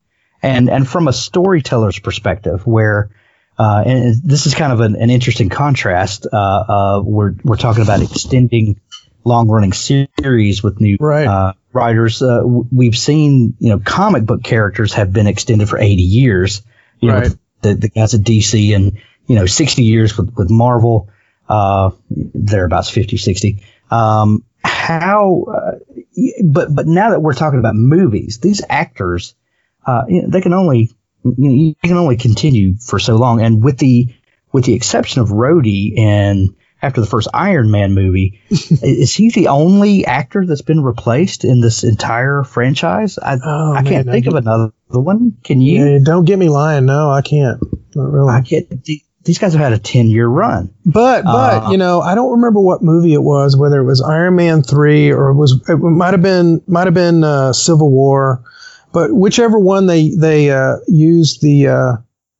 and and from a storyteller's perspective, where uh, and this is kind of an, an interesting contrast. Uh, uh, we're we're talking about extending long-running series with new Right. uh, writers. Uh, w- we've seen, you know, comic book characters have been extended for eighty years. You know, Right. with the the guys at D C, and you know, sixty years with with Marvel. Uh, thereabouts fifty, sixty. Um, how, uh, y- but, but now that we're talking about movies, these actors, uh, you know, they can only, you know, you can only continue for so long. And with the, with the exception of Rhodey and after the first Iron Man movie, is he the only actor that's been replaced in this entire franchise? I, Oh, I can't man, think I of another one. Can you? Yeah, don't get me lying. No, I can't. Not really. I get, these guys have had a ten year run. But but Uh, you know, I don't remember what movie it was, whether it was Iron Man three or it was it might have been might have been uh, Civil War, but whichever one they they uh, used the uh,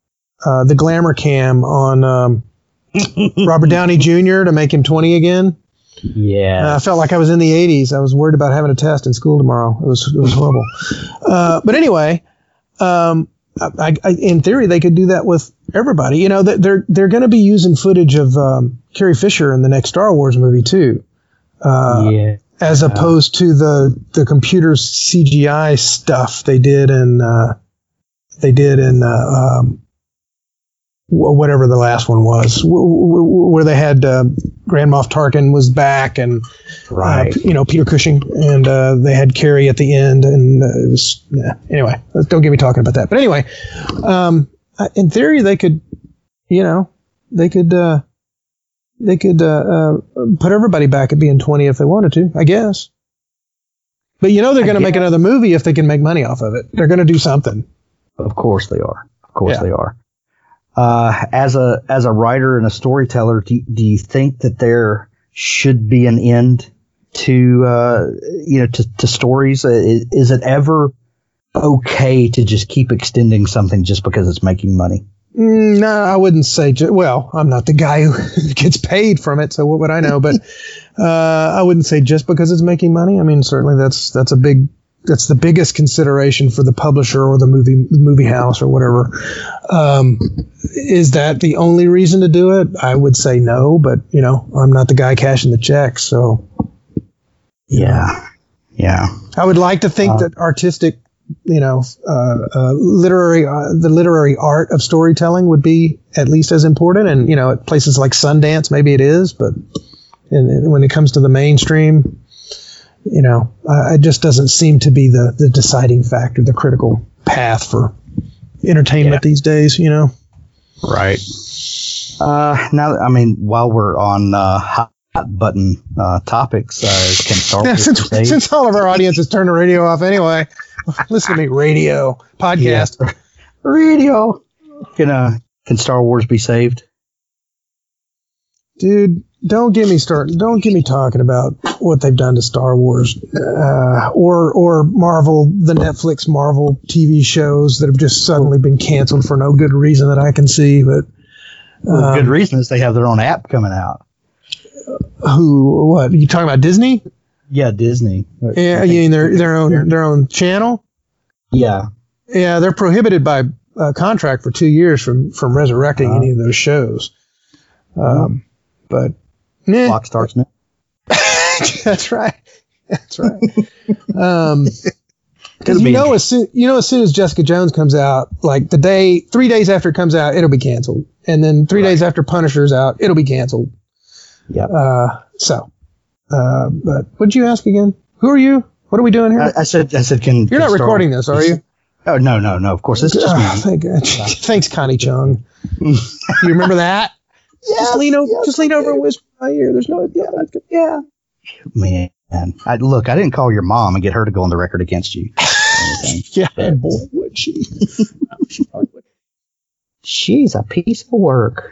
uh, the glamour cam on um, Robert Downey Junior to make him twenty again. Yeah. Uh, I felt like I was in the eighties. I was worried about having a test in school tomorrow. It was it was horrible. Uh, but anyway, um, I, I, in theory, they could do that with everybody. You know, they're they're going to be using footage of um, Carrie Fisher in the next Star Wars movie too, uh, yeah. as opposed to the the computer C G I stuff they did in uh, they did in uh, um, wh- whatever the last one was, w- w- where they had uh, Grand Moff Tarkin was back and Right. uh, you know, Peter Cushing, and uh, they had Carrie at the end, and uh, it was yeah. Anyway, don't get me talking about that. But anyway, um, I- in theory, they could, you know, they could uh, they could uh, uh, put everybody back at being twenty if they wanted to, I guess. But you know, they're I going to make guess. another movie if they can make money off of it. They're going to do something. Of course they are. Of course Yeah. they are. Uh, as a as a writer and a storyteller, do, do you think that there should be an end to uh, you know to, to stories? Uh, Is, is it ever okay to just keep extending something just because it's making money? Mm, no, I wouldn't say. Ju- well, I'm not the guy who gets paid from it, so what would I know? But uh, I wouldn't say just because it's making money. I mean, certainly that's that's a big that's the biggest consideration for the publisher or the movie movie house or whatever. Um, is that the only reason to do it? I would say no, but you know, I'm not the guy cashing the checks, so Yeah. Yeah. I would like to think Uh, that artistic, you know, uh, uh, literary, uh, the literary art of storytelling would be at least as important. And, you know, at places like Sundance, maybe it is, but and, and when it comes to the mainstream, you know, uh, it just doesn't seem to be the, the deciding factor, the critical path for entertainment Yeah. these days, you know? Right. Uh, now, I mean, while we're on uh, hot button uh, topics, uh, can Star Yeah, Wars since, be saved? since all of our audience has turned the radio off anyway, listen to me, radio, podcast. Yeah. Radio. Can uh, can Star Wars be saved? Dude, don't get me start. Don't get me talking about what they've done to Star Wars, uh, or or Marvel, the Netflix Marvel T V shows that have just suddenly been canceled for no good reason that I can see. But Well, um, good reason is they have their own app coming out. who? What you talking about? Disney? Yeah, Disney. Yeah, you mean their their own their own channel? Yeah. Yeah, they're prohibited by a contract for two years from from resurrecting uh, any of those shows. Um, but nah. Clock starts now. That's right. That's right. Um, because you know, as soon, you know, as soon as Jessica Jones comes out, like the day, three days after it comes out, it'll be canceled, and then three right. days after Punisher's out, it'll be canceled. Yeah. Uh, so, uh, but what'd you ask again? Who are you? What are we doing here? I, I said, I said, can you're not recording this, are you? Oh no, no, no. Of course, it's just oh, thank Thanks, Connie Chung. You remember that? Yeah. Just lean over. Yes, just lean over and whisper in my ear. There's no. Yeah. Yeah. Man, I, look, I didn't call your mom and get her to go on the record against you. Yeah, and boy, would she. She's a piece of work.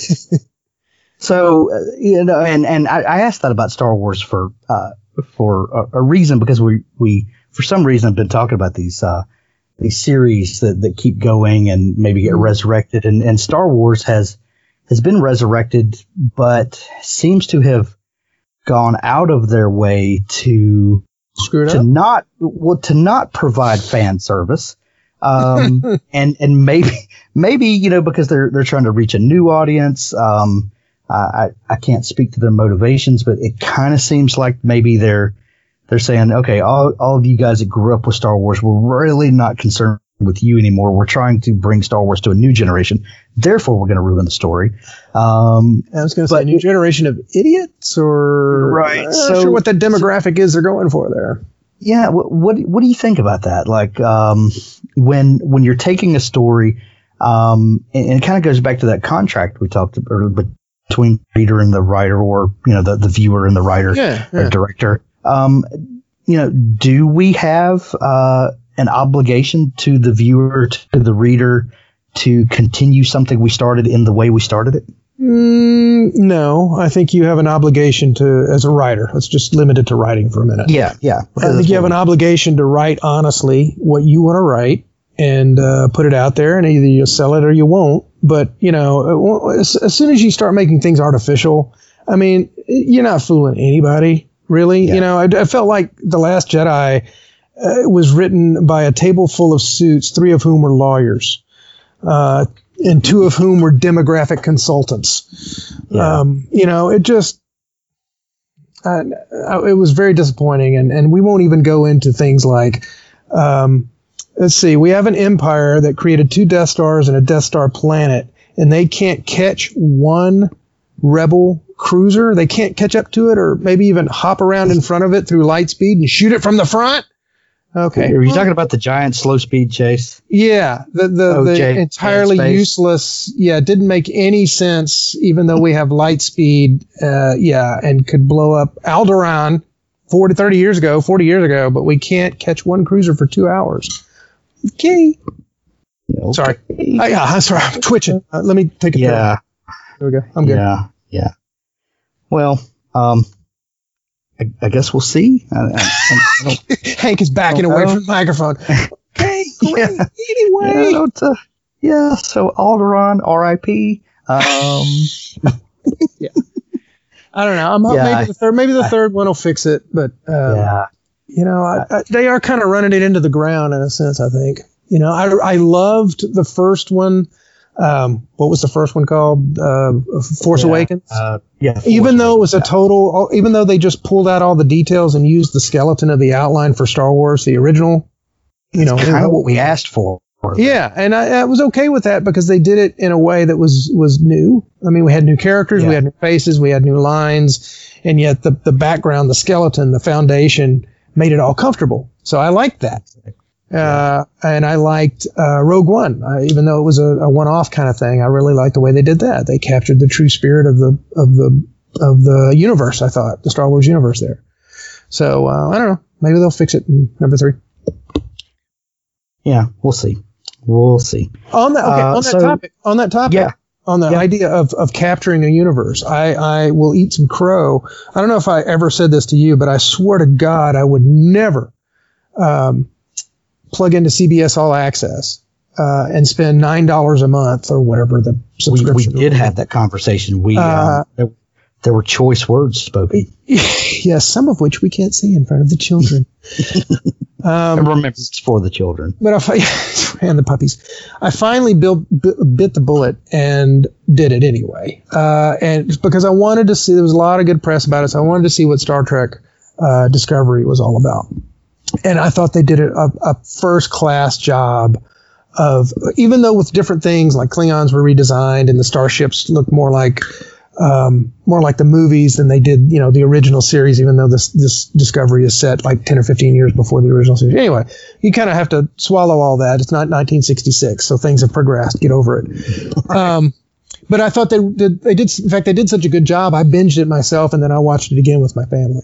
So, uh, you know, and, and I, I asked that about Star Wars for uh, for a, a reason, because we, we, for some reason, have been talking about these uh, these series that, that keep going and maybe get resurrected. And, and Star Wars has has been resurrected, but seems to have gone out of their way to Screw it to up? not well to not provide fan service, um, and and maybe maybe you know because they're they're trying to reach a new audience. Um, I I can't speak to their motivations, but it kind of seems like maybe they're they're saying, okay, all all of you guys that grew up with Star Wars, we're really not concerned with you anymore. We're trying to bring Star Wars to a new generation. Therefore, we're going to ruin the story. Um, I was going to say a new generation of idiots, or right. I'm not so, sure what that demographic is they're going for there. Yeah. What, what what do you think about that? Like um, when when you're taking a story, um, and, and it kind of goes back to that contract we talked about between the reader and the writer, or you know the, the viewer and the writer yeah, yeah. or director. Um, you know, do we have uh, an obligation to the viewer, to the reader, to continue something we started in the way we started it? Mm, no, I think you have an obligation to, as a writer. Let's just limit it to writing for a minute. Yeah, yeah. I think you have an obligation to write honestly what you want to write and uh, put it out there, and either you sell it or you won't. But, you know, as, as soon as you start making things artificial, I mean, you're not fooling anybody, really. Yeah. You know, I, I felt like The Last Jedi uh, was written by a table full of suits, three of whom were lawyers. Uh, and two of whom were demographic consultants. Yeah. Um, you know, it just, uh, it was very disappointing. And, and we won't even go into things like, um, let's see, we have an empire that created two Death Stars and a Death Star planet, and they can't catch one rebel cruiser. They can't catch up to it, or maybe even hop around in front of it through light speed and shoot it from the front. Okay. Are you talking about the giant slow speed chase? Yeah, the the, oh, the Jay, entirely useless. Yeah, it didn't make any sense, even though we have light speed. Uh, yeah, and could blow up Alderaan forty, thirty years ago, forty years ago, but we can't catch one cruiser for two hours. Okay. okay. Sorry. Uh, yeah, I'm sorry. I'm twitching. Uh, let me take a Yeah. pill. There we go. I'm good. Yeah. Yeah. Well, um, I, I guess we'll see. I, I, I Hank is backing away know. from the microphone. Okay, great. Yeah. Anyway. Yeah, uh, yeah, so Alderaan, R I P Um, yeah. I don't know. I'm yeah, maybe the third, maybe the I, third one will fix it, but um, yeah. you know, I, I, they are kind of running it into the ground in a sense. I think. You know, I I loved the first one. Um, what was the first one called? Uh, Force yeah, Awakens. Uh, yeah. Force even though it was a yeah. total, even though they just pulled out all the details and used the skeleton of the outline for Star Wars, the original, you That's know, kind of what we asked for. Yeah, and I, I was okay with that because they did it in a way that was was new. I mean, we had new characters, yeah. we had new faces, we had new lines, and yet the the background, the skeleton, the foundation made it all comfortable. So I liked that. Uh, and I liked uh, Rogue One, uh, even though it was a, a one-off kind of thing. I really liked the way they did that. They captured the true spirit of the of the of the universe. I thought the Star Wars universe there. So uh, I don't know. Maybe they'll fix it in number three. Yeah, we'll see. We'll see. On that okay, uh, on that so, topic. On that topic. Yeah. On the yeah. idea of, of capturing a universe, I, I will eat some crow. I don't know if I ever said this to you, but I swear to God, I would never. Um, plug into C B S All Access uh, and spend nine dollars a month or whatever the subscription. We, we did have that conversation. We uh, um, there, there were choice words spoken. Yes, some of which we can't say in front of the children. Um, remember, it's for the children. But I fi- and the puppies. I finally built, b- bit the bullet and did it anyway. Uh, and it's because I wanted to see, there was a lot of good press about it, so I wanted to see what Star Trek uh, Discovery was all about. And I thought they did a, a first-class job of, even though with different things, like Klingons were redesigned and the starships looked more like um, more like the movies than they did, you know, the original series, even though this this Discovery is set like ten or fifteen years before the original series. Anyway, you kind of have to swallow all that. It's not nineteen sixty-six, so things have progressed. Get over it. Um, but I thought they did, they did, in fact, they did such a good job. I binged it myself, and then I watched it again with my family.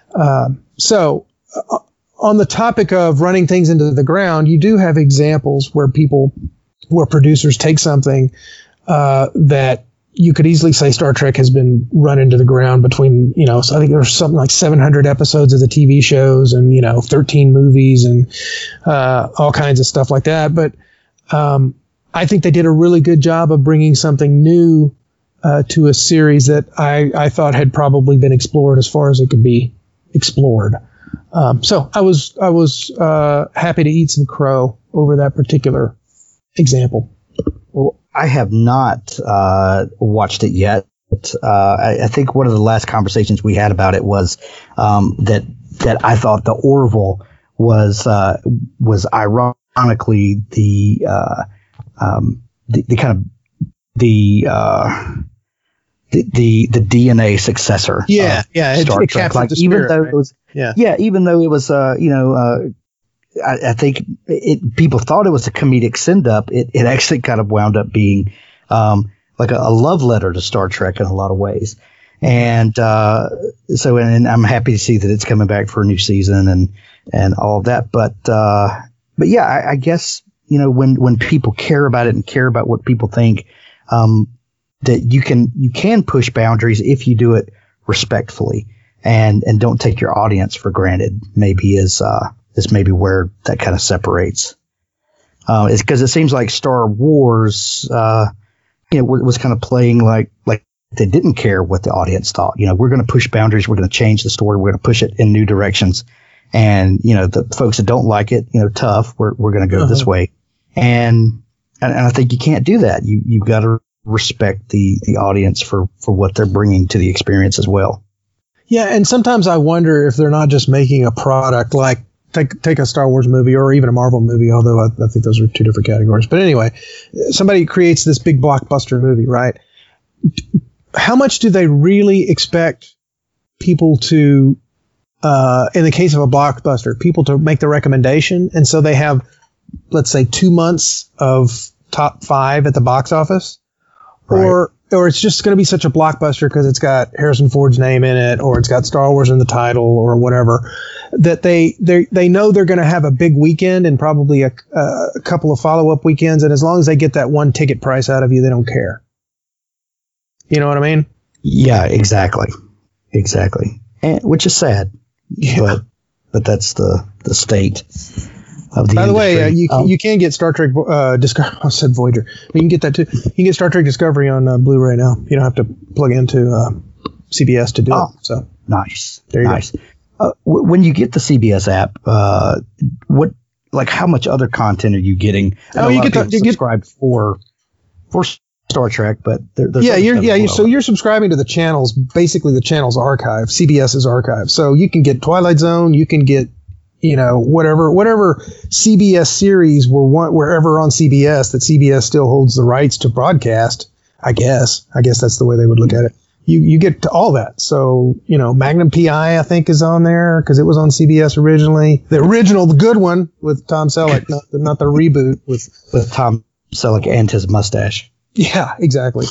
Um, so uh, on the topic of running things into the ground, you do have examples where people, where producers take something uh, that you could easily say Star Trek has been run into the ground between, you know, so I think there's something like seven hundred episodes of the T V shows and, you know, thirteen movies and uh, all kinds of stuff like that. But um, I think they did a really good job of bringing something new uh, to a series that I, I thought had probably been explored as far as it could be explored. Um, so I was I was uh, happy to eat some crow over that particular example. Well, I have not uh, watched it yet. Uh, I, I think one of the last conversations we had about it was um, that that I thought the Orville was uh, was ironically the, uh, um, the the kind of the uh, the, the the D N A successor. Yeah, yeah. It, Star it Trek. captured Like, the even spirit, though right? it was Yeah. yeah, even though it was uh, you know. Uh, I, I think it, people thought it was a comedic send-up. It, it actually kind of wound up being um, like a, a love letter to Star Trek in a lot of ways. And uh, so, and I'm happy to see that it's coming back for a new season and and all of that. But uh, but yeah, I, I guess you know when when people care about it and care about what people think, um, that you can you can push boundaries if you do it respectfully and and don't take your audience for granted. Maybe is. Uh, is maybe where that kind of separates. Uh, it's because it seems like Star Wars, uh, you know, was kind of playing like like they didn't care what the audience thought. You know, we're going to push boundaries. We're going to change the story. We're going to push it in new directions. And, you know, the folks that don't like it, you know, tough, we're we're going to go uh-huh. this way. And, and and I think you can't do that. You you've got to respect the the audience for for what they're bringing to the experience as well. Yeah, and sometimes I wonder if they're not just making a product like. Take take a Star Wars movie or even a Marvel movie, although I, I think those are two different categories. But anyway, somebody creates this big blockbuster movie, right? How much do they really expect people to, uh, in the case of a blockbuster, people to make the recommendation? And so they have, let's say, two months of top five at the box office? Right. Or or it's just going to be such a blockbuster because it's got Harrison Ford's name in it, or it's got Star Wars in the title, or whatever, that they they they know they're going to have a big weekend and probably a, a couple of follow-up weekends, and as long as they get that one ticket price out of you, they don't care. You know what I mean? Yeah, exactly, exactly, and, which is sad, yeah. but but that's the the state. Of the By the industry. way, uh, you um, you can get Star Trek uh, Discovery. I said Voyager. But you can get that too. You can get Star Trek Discovery on uh, Blu-ray now. You don't have to plug into uh, C B S to do oh, it. So nice, there you nice. go. Uh, w- when you get the C B S app, uh, what like how much other content are you getting? Oh, you get to you subscribe get, for for Star Trek, but there, there's yeah, you're yeah. You're, so you're subscribing to the channels, basically the channel's archive, CBS's archive. So you can get Twilight Zone. You can get. You know, whatever whatever C B S series were one, wherever on C B S that C B S still holds the rights to broadcast, I guess. I guess that's the way they would look at it. You you get to all that. So, you know, Magnum P I, I think, is on there because it was on C B S originally. The original, the good one with Tom Selleck, not the, not the reboot with with Tom Selleck and his mustache. Yeah, exactly.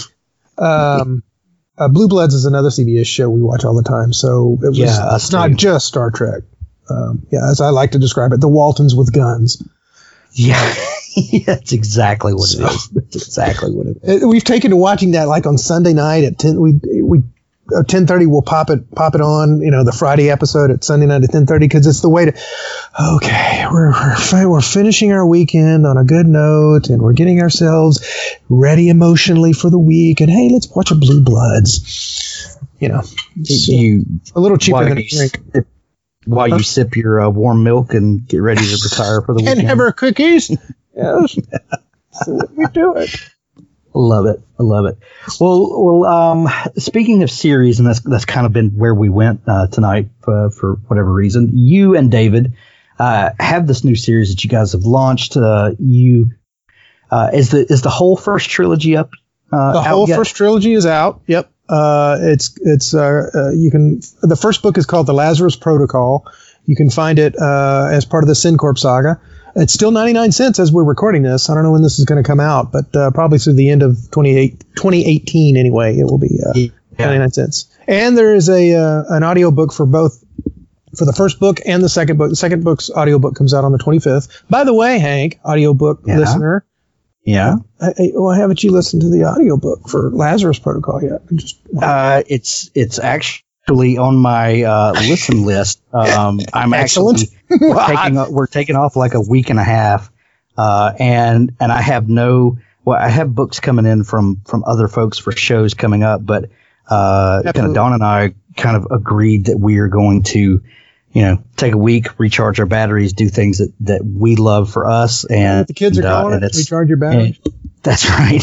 Um, uh, Blue Bloods is another C B S show we watch all the time. So it was, yeah, it's not just Star Trek. Um, yeah, as I like to describe it, the Waltons with guns. Yeah, that's exactly what so, it is. That's exactly what it is. We've taken to watching that like on Sunday night at ten. We we uh, ten thirty. We'll pop it pop it on. You know, the Friday episode at Sunday night at ten thirty because it's the way to. Okay, we're we're we're finishing our weekend on a good note, and we're getting ourselves ready emotionally for the week. And hey, let's watch a Blue Bloods. You know, you a little cheaper than a drink. If, while you sip your uh, warm milk and get ready to retire for the And weekend. have our cookies. Yes. So we do it. I love it. I love it. Well, well. Um, speaking of series, and that's that's kind of been where we went uh, tonight uh, for whatever reason. You and David uh, have this new series that you guys have launched. Uh, you uh, is the is the whole first trilogy up? Uh, The whole out yet? first trilogy is out. Yep. Uh, it's it's uh, uh, you can. The first book is called The Lazarus Protocol. You can find it uh, as part of the SynCorp saga. It's still ninety-nine cents as we're recording this. I don't know when this is going to come out, but uh, probably through the end of twenty eighteen anyway, it will be uh, Yeah. ninety-nine cents. And there is a uh, an audiobook for both, for the first book and the second book. The second book's audiobook comes out on the twenty-fifth. By the way, Hank, audiobook Yeah. listener, Yeah. I, I, why haven't you listened to the audiobook for Lazarus Protocol yet? I'm just Uh, it's it's actually on my uh, listen list. Um, I'm Excellent. actually we're taking we're taking off like a week and a half, uh, and and I have no. Well, I have books coming in from from other folks for shows coming up, but uh, kind Absolutely. of Dawn and I kind of agreed that we are going to, you know, take a week, recharge our batteries, do things that, that we love for us, and the kids are uh, calling and it. it's- Recharge your battery. That's right.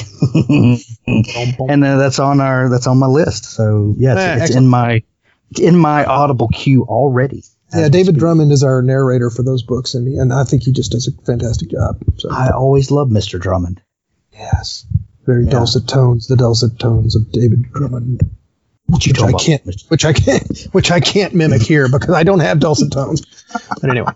And uh, that's on our that's on my list. So yeah, it's, Ah, it's excellent. in my in my Audible queue already. Yeah, David Drummond is our narrator for those books, and and I think he just does a fantastic job. So I always love Mister Drummond. yes, very Yeah. dulcet tones, the dulcet tones of David Drummond, What you which I talking about, can't, Mister which I can't, which I can't mimic here because I don't have dulcet tones. But anyway,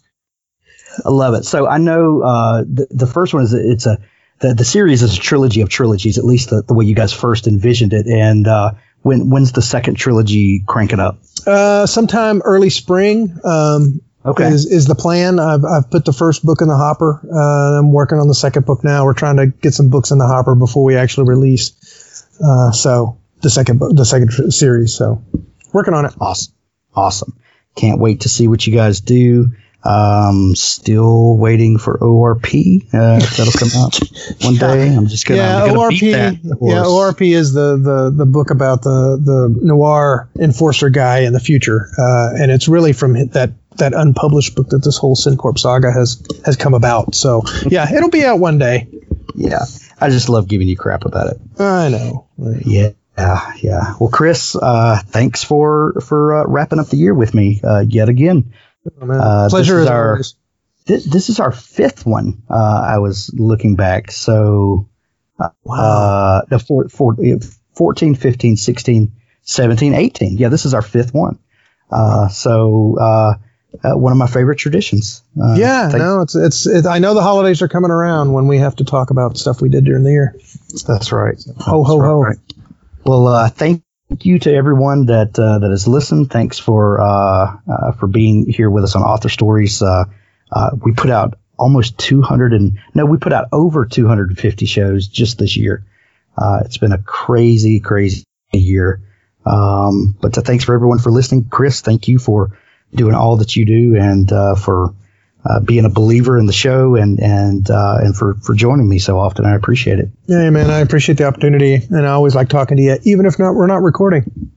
I love it. So I know uh, the the first one is it's a the, the series is a trilogy of trilogies, at least the, the way you guys first envisioned it. And uh, when when's the second trilogy cranking up? uh, sometime early spring. Um, Okay. Is, is the plan. I've, I've put the first book in the hopper. Uh, I'm working on the second book now. We're trying to get some books in the hopper before we actually release. Uh, so the second book, the second tr- series. So working on it. Awesome. Awesome. Can't wait to see what you guys do. Um, still waiting for O R P. Uh, that'll come out one day. I'm just gonna, Yeah, I'm gonna O R P. beat that Yeah, horse. O R P is the, the, the book about the, the noir enforcer guy in the future, uh, and it's really from that that unpublished book that this whole SynCorp saga has has come about. So yeah, it'll be out one day. Yeah. I just love giving you crap about it. I know. Yeah. Yeah. Yeah. Well, Chris, uh, thanks for, for, uh, wrapping up the year with me, uh, yet again. Oh, man. Uh, Pleasure this is as our- always. This, this is our fifth one. Uh, I was looking back. So, uh, uh, the four, four, fourteen, fifteen, sixteen, seventeen, eighteen. Yeah. This is our fifth one. Uh, so, uh, uh, one of my favorite traditions. Uh, Yeah, thank- no, it's it's. It, I know the holidays are coming around when we have to talk about stuff we did during the year. That's right. Ho ho That's ho! right. Well, uh, thank you to everyone that uh, that has listened. Thanks for uh, uh, for being here with us on Author Stories. Uh, uh, we put out almost two hundred and no, we put out over two hundred fifty shows just this year. Uh, it's been a crazy, crazy year. Um, but uh, thanks for everyone for listening. Chris, thank you for doing all that you do and uh, for uh, being a believer in the show and and uh, and for, for joining me so often. I appreciate it. Yeah, man, I appreciate the opportunity, and I always like talking to you, even if not we're not recording.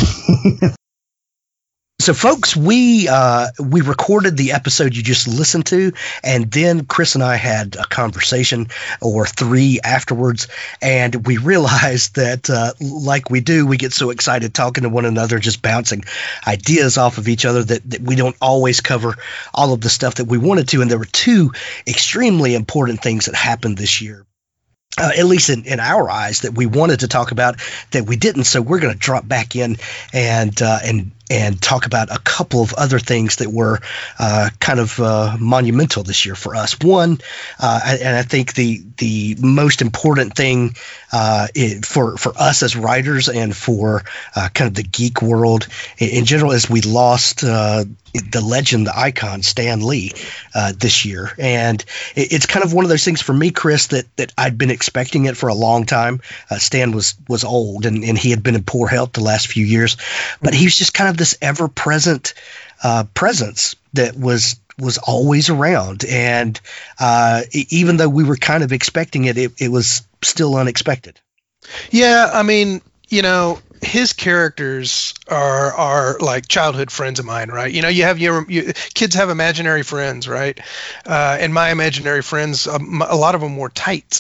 So, folks, we uh, we recorded the episode you just listened to, and then Chris and I had a conversation or three afterwards, and we realized that, uh, like we do, we get so excited talking to one another, just bouncing ideas off of each other that, that we don't always cover all of the stuff that we wanted to. And there were two extremely important things that happened this year. Uh, at least in, in our eyes, that we wanted to talk about that we didn't. So we're going to drop back in and uh, and and talk about a couple of other things that were uh, kind of uh, monumental this year for us. One, uh, and I think the the most important thing uh, it, for for us as writers and for uh, kind of the geek world in, in general is we lost uh, the legend, the icon, Stan Lee, uh, this year. And it, it's kind of one of those things for me, Chris, that that I'd been expecting it for a long time. Uh, Stan was was old and, and he had been in poor health the last few years, but he was just kind of this ever-present uh, presence that was was always around. And uh, e- even though we were kind of expecting it, it, it was still unexpected. Yeah, I mean, you know, his characters are are like childhood friends of mine, right? You know, you have your you, kids have imaginary friends, right? Uh, and my imaginary friends, um, a lot of them wore tights,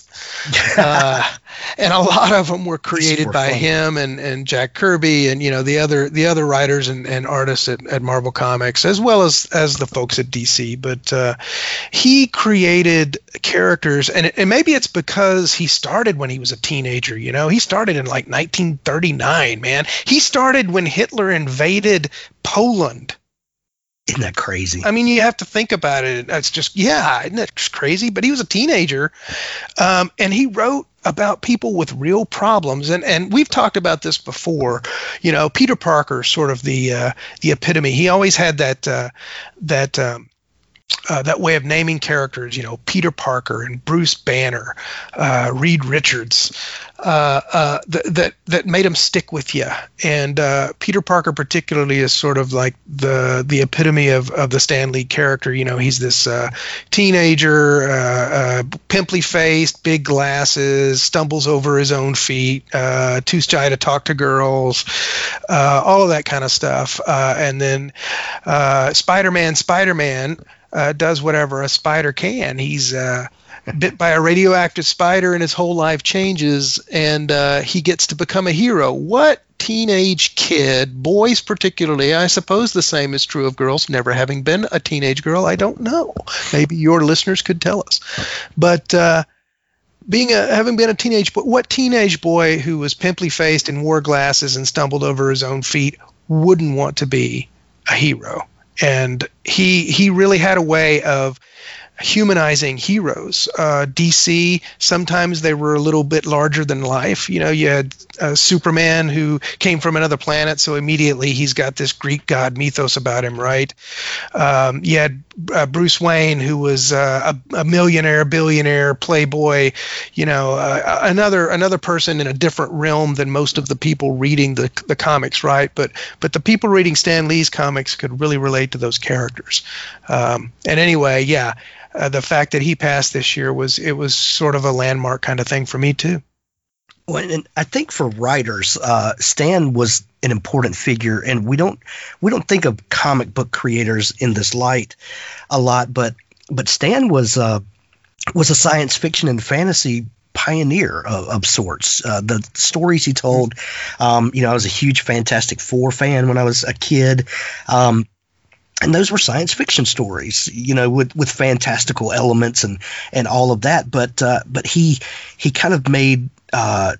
uh, and a lot of them were created by fun. him and, and Jack Kirby and you know the other the other writers and, and artists at, at Marvel Comics, as well as as the folks at D C. But uh, he created characters, and and maybe it's because he started when he was a teenager. You know, he started in like nineteen thirty-nine. Man, he started when Hitler invaded Poland. Isn't that crazy? I mean, you have to think about it. It's just, yeah, isn't that crazy? But he was a teenager, um, and he wrote about people with real problems. And and we've talked about this before. You know, Peter Parker, sort of the uh, the epitome. He always had that uh, that. Um, Uh, that way of naming characters, you know, Peter Parker and Bruce Banner, uh, Reed Richards, uh, uh, th- that that made him stick with you. And uh, Peter Parker particularly is sort of like the the epitome of, of the Stan Lee character. You know, he's this uh, teenager, uh, uh, pimply faced, big glasses, stumbles over his own feet, uh, too shy to talk to girls, uh, all of that kind of stuff. Uh, and then uh, Spider-Man, Spider-Man. Uh, does whatever a spider can. He's uh, bit by a radioactive spider and his whole life changes, and uh, he gets to become a hero. What teenage kid, boys particularly, I suppose the same is true of girls, never having been a teenage girl, I don't know. Maybe your listeners could tell us. But uh, being a, having been a teenage boy, what teenage boy who was pimply faced and wore glasses and stumbled over his own feet wouldn't want to be a hero? And he he really had a way of humanizing heroes. Uh, D C, sometimes they were a little bit larger than life. You know, you had uh, Superman who came from another planet, so immediately he's got this Greek god mythos about him, right? Um, you had uh, Bruce Wayne, who was uh, a, a millionaire, billionaire, playboy, you know, uh, another another person in a different realm than most of the people reading the the comics, right? But but the people reading Stan Lee's comics could really relate to those characters. Um, and anyway, yeah. Uh, the fact that he passed this year was it was sort of a landmark kind of thing for me too. Well, and I think for writers, uh, Stan was an important figure, and we don't we don't think of comic book creators in this light a lot, but but Stan was uh, was a science fiction and fantasy pioneer of, of sorts. Uh, the stories he told, um, you know, I was a huge Fantastic Four fan when I was a kid. Um, And those were science fiction stories, you know, with, with fantastical elements and, and all of that. But uh, but he he kind of made uh,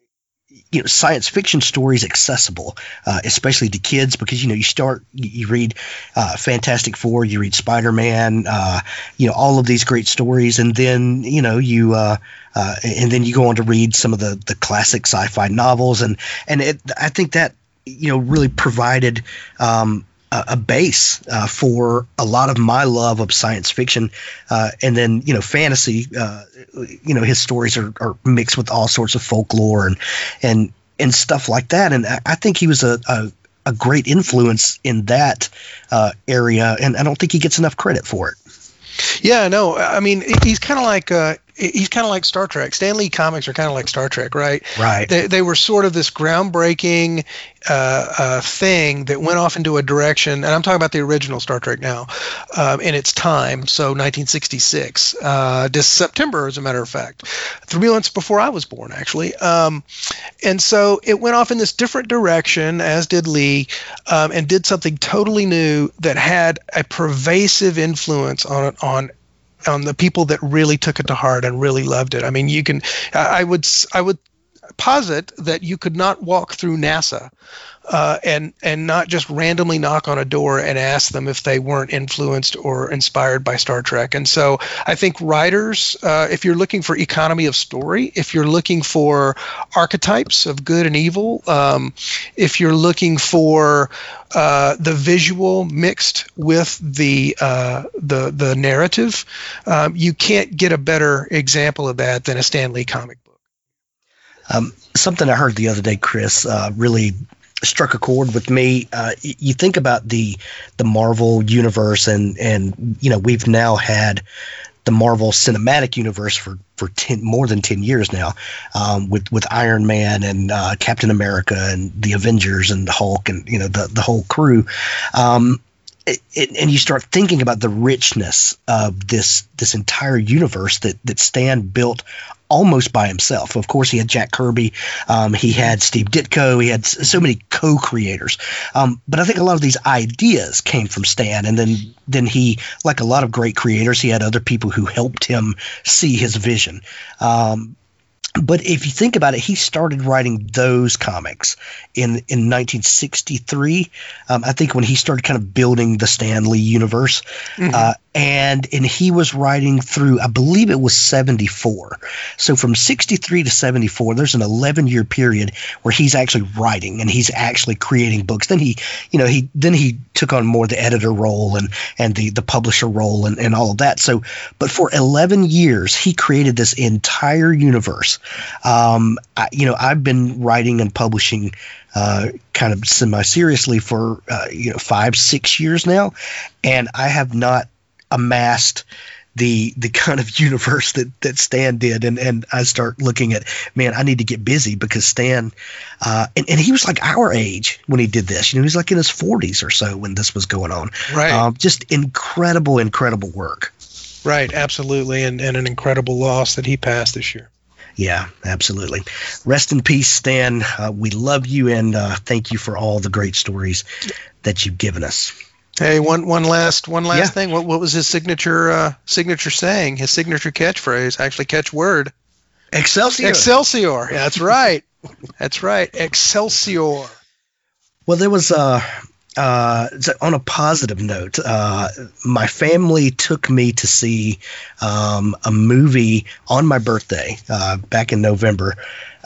you know science fiction stories accessible, uh, especially to kids, because you know you start you read uh, Fantastic Four, you read Spider-Man, uh, you know all of these great stories, and then you know you uh, uh, and then you go on to read some of the the classic sci-fi novels, and and it, I think that you know really provided. Um, a base uh, for a lot of my love of science fiction, uh, and then you know fantasy. Uh, you know his stories are, are mixed with all sorts of folklore and and and stuff like that. And I think he was a a, a great influence in that uh, area, and I don't think he gets enough credit for it. Yeah, no, I mean he's kind of like uh, he's kind of like Star Trek. Stan Lee comics are kind of like Star Trek, right? Right. They they were sort of this groundbreaking uh, uh, thing that went off into a direction, and I'm talking about the original Star Trek now, um, in its time. So nineteen sixty-six, uh, this September, as a matter of fact, three months before I was born, actually. Um, and so it went off in this different direction, as did Lee, um, and did something totally new that had a pervasive influence on on. on the people that really took it to heart and really loved it. I mean, you can, I would, I would posit that you could not walk through NASA uh, and and not just randomly knock on a door and ask them if they weren't influenced or inspired by Star Trek. And so I think writers, uh, if you're looking for economy of story, if you're looking for archetypes of good and evil, um, if you're looking for uh, the visual mixed with the uh, the the narrative, um, you can't get a better example of that than a Stan Lee comic book. Um, something I heard the other day, Chris, uh, really struck a chord with me. Uh, you think about the the Marvel universe, and and you know we've now had the Marvel Cinematic Universe for for ten, more than ten years now, um, with with Iron Man and uh, Captain America and the Avengers and Hulk and you know the the whole crew. Um, It, it, and you start thinking about the richness of this this entire universe that that Stan built almost by himself. Of course, he had Jack Kirby, um, he had Steve Ditko, he had so many co-creators. Um, but I think a lot of these ideas came from Stan, and then then he, like a lot of great creators, he had other people who helped him see his vision. Um, But if you think about it, he started writing those comics in, in nineteen sixty-three. Um, I think when he started kind of building the Stan Lee universe, mm-hmm. uh, and and he was writing through, I believe it was seventy-four. So from sixty-three to seventy-four, there's an eleven year period where he's actually writing and he's actually creating books. Then he, you know, he then he took on more the editor role and and the the publisher role and, and all of that. So, but for eleven years, he created this entire universe. Um, I, you know, I've been writing and publishing uh, kind of semi-seriously for uh, you know five, six years now, and I have not amassed the the kind of universe that, that Stan did. And, and I start looking at, man, I need to get busy because Stan, uh, and, and he was like our age when he did this. You know, he was like in his forties or so when this was going on. Right. Um, just incredible, incredible work. Right, absolutely, and, and an incredible loss that he passed this year. Yeah, absolutely. Rest in peace, Stan. Uh, we love you, and uh, thank you for all the great stories that you've given us. Hey, one one last one last Yeah. thing. What what was his signature uh, signature saying? His signature catchphrase, actually catchword. Excelsior. Excelsior. Yeah, that's right. That's right. Excelsior. Well, there was uh, uh, on a positive note, uh, my family took me to see um, a movie on my birthday uh, back in November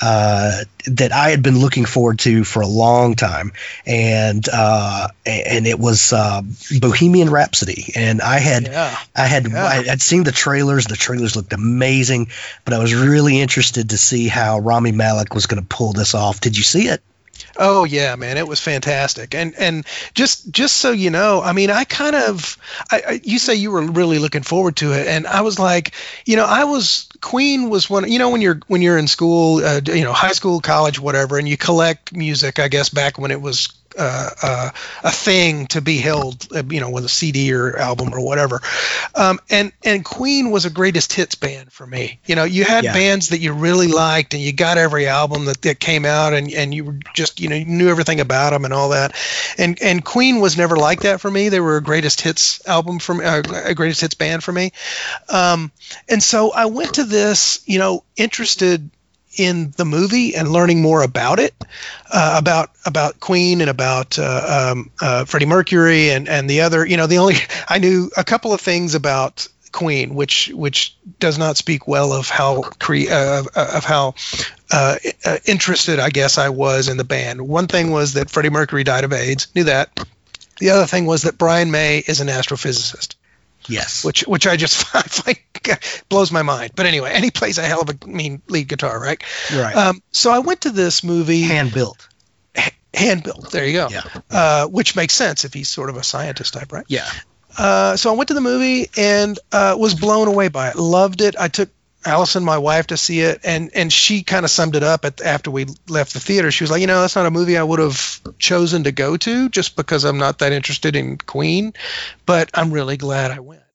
uh, that I had been looking forward to for a long time, and uh, and it was uh, Bohemian Rhapsody. And I had Yeah. I had Yeah. I had seen the trailers. The trailers looked amazing, but I was really interested to see how Rami Malek was going to pull this off. Did you see it? Oh yeah, man, it was fantastic. And and just just so you know, I mean, I kind of, I, I, you say you were really looking forward to it, and I was like, you know, I was Queen was one. You know, when you're when you're in school, uh, you know, high school, college, whatever, and you collect music. I guess back when it was uh, uh, a thing to be held, uh, you know, with a C D or album or whatever. Um, and and Queen was a greatest hits band for me. You know, you had Yeah. bands that you really liked, and you got every album that, that came out, and, and you were just, you know, you knew everything about them and all that. And and Queen was never like that for me. They were a greatest hits album from uh, a greatest hits band for me. Um, and so I went to this, you know, interested in the movie and learning more about it, uh, about about Queen and about uh, um, uh, Freddie Mercury and and the other. You know, the only I knew a couple of things about Queen, which which does not speak well of how cre- uh, of how uh, uh, interested I guess I was in the band. One thing was that Freddie Mercury died of AIDS. Knew that. The other thing was that Brian May is an astrophysicist. Yes. Which which I just find blows my mind. But anyway, and he plays a hell of a mean lead guitar, right? Right. Um, so I went to this movie. Hand built. Hand built. There you go. Yeah. Uh, which makes sense if he's sort of a scientist type, right? Yeah. Uh, so I went to the movie and uh, was blown away by it. Loved it. I took Allison, my wife, to see it, and and she kind of summed it up at, after we left the theater. She was like, you know, that's not a movie I would have chosen to go to just because I'm not that interested in Queen, but I'm really glad I went.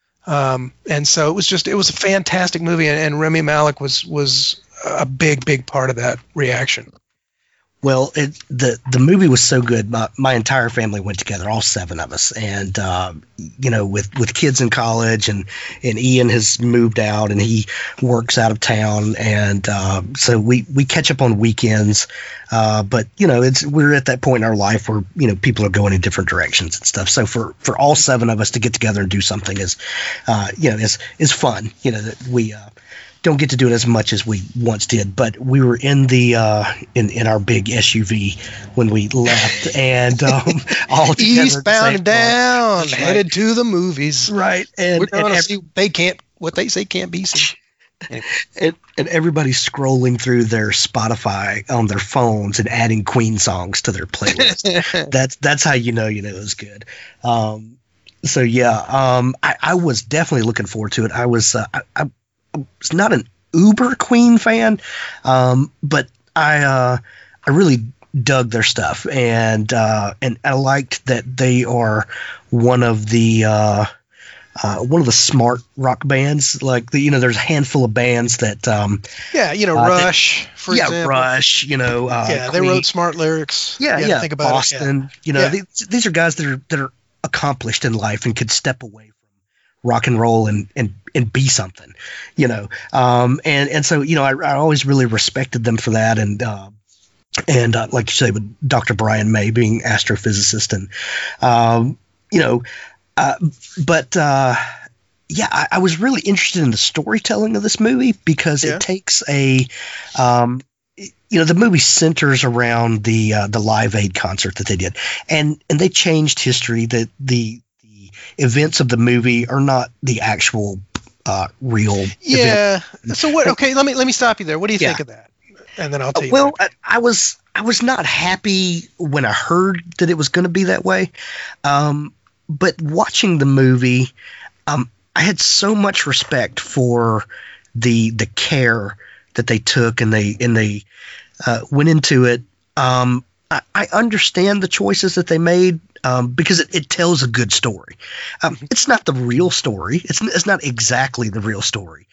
Um, and so it was just, it was a fantastic movie, and, and Rami Malek was was a big, big part of that reaction. Well, it, the the movie was so good. My, my entire family went together, all seven of us, and uh, you know, with, with kids in college, and, and Ian has moved out, and he works out of town, and uh, so we, we catch up on weekends. Uh, but you know, it's we're at that point in our life where you know people are going in different directions and stuff. So for, for all seven of us to get together and do something is, uh, you know, is is fun. You know, that we. Uh, Don't get to do it as much as we once did, but we were in the uh, in in our big S U V when we left, and um, all together eastbound and down, Right. headed to the movies. right? And We're going and, to ev- see they can't what they say can't be seen. and and everybody's scrolling through their Spotify on their phones and adding Queen songs to their playlist. that's that's how you know you know it was good. Um, so yeah, um, I, I was definitely looking forward to it. I was uh, I, I was not an uber Queen fan, um, but I uh, I really dug their stuff, and uh, and I liked that they are one of the uh, uh, one of the smart rock bands. Like the, you know, there's a handful of bands that um, yeah, you know, uh, Rush, that, for yeah, example. Rush, you know, uh, yeah, they Queen. wrote smart lyrics. Yeah, You yeah, gotta think about Boston. it. Yeah. You know, Yeah. these, these are guys that are that are accomplished in life and could step away from rock and roll and and and be something, you know. Um, and and so you know, I, I always really respected them for that, and uh, and uh, like you say, with Doctor Brian May being astrophysicist, and um, you know, uh, but. Uh, Yeah, I, I was really interested in the storytelling of this movie because Yeah. it takes a, um, you know, the movie centers around the uh, the Live Aid concert that they did, and and they changed history. That the the events of the movie are not the actual uh, real. event. Yeah. So what? Okay, let me let me stop you there. What do you Yeah. think of that? And then I'll tell you. Well, I, I was I was not happy when I heard that it was going to be that way, um, but watching the movie, um, I had so much respect for the the care that they took, and they and they uh, went into it. Um, I, I understand the choices that they made um, because it, it tells a good story. Um, it's not the real story. It's it's not exactly the real story.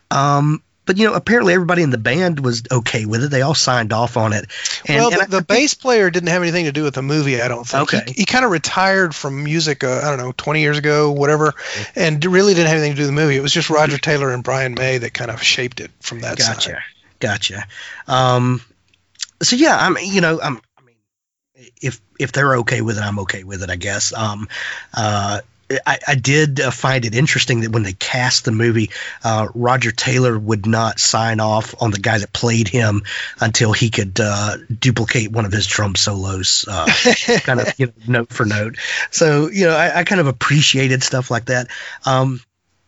Um, but you know, apparently everybody in the band was okay with it. They all signed off on it. And, well, and the, I- the bass player didn't have anything to do with the movie, I don't think. Okay. He, he kind of retired from music, uh, I don't know, twenty years ago, whatever, and really didn't have anything to do with the movie. It was just Roger Taylor and Brian May that kind of shaped it from that Gotcha, side. gotcha. Um, so yeah, I'm you know I'm I mean if if they're okay with it, I'm okay with it, I guess. Um, uh, I, I did uh, find it interesting that when they cast the movie, uh, Roger Taylor would not sign off on the guy that played him until he could uh, duplicate one of his drum solos, uh, kind of you know, note for note. So you know, I, I kind of appreciated stuff like that. Um,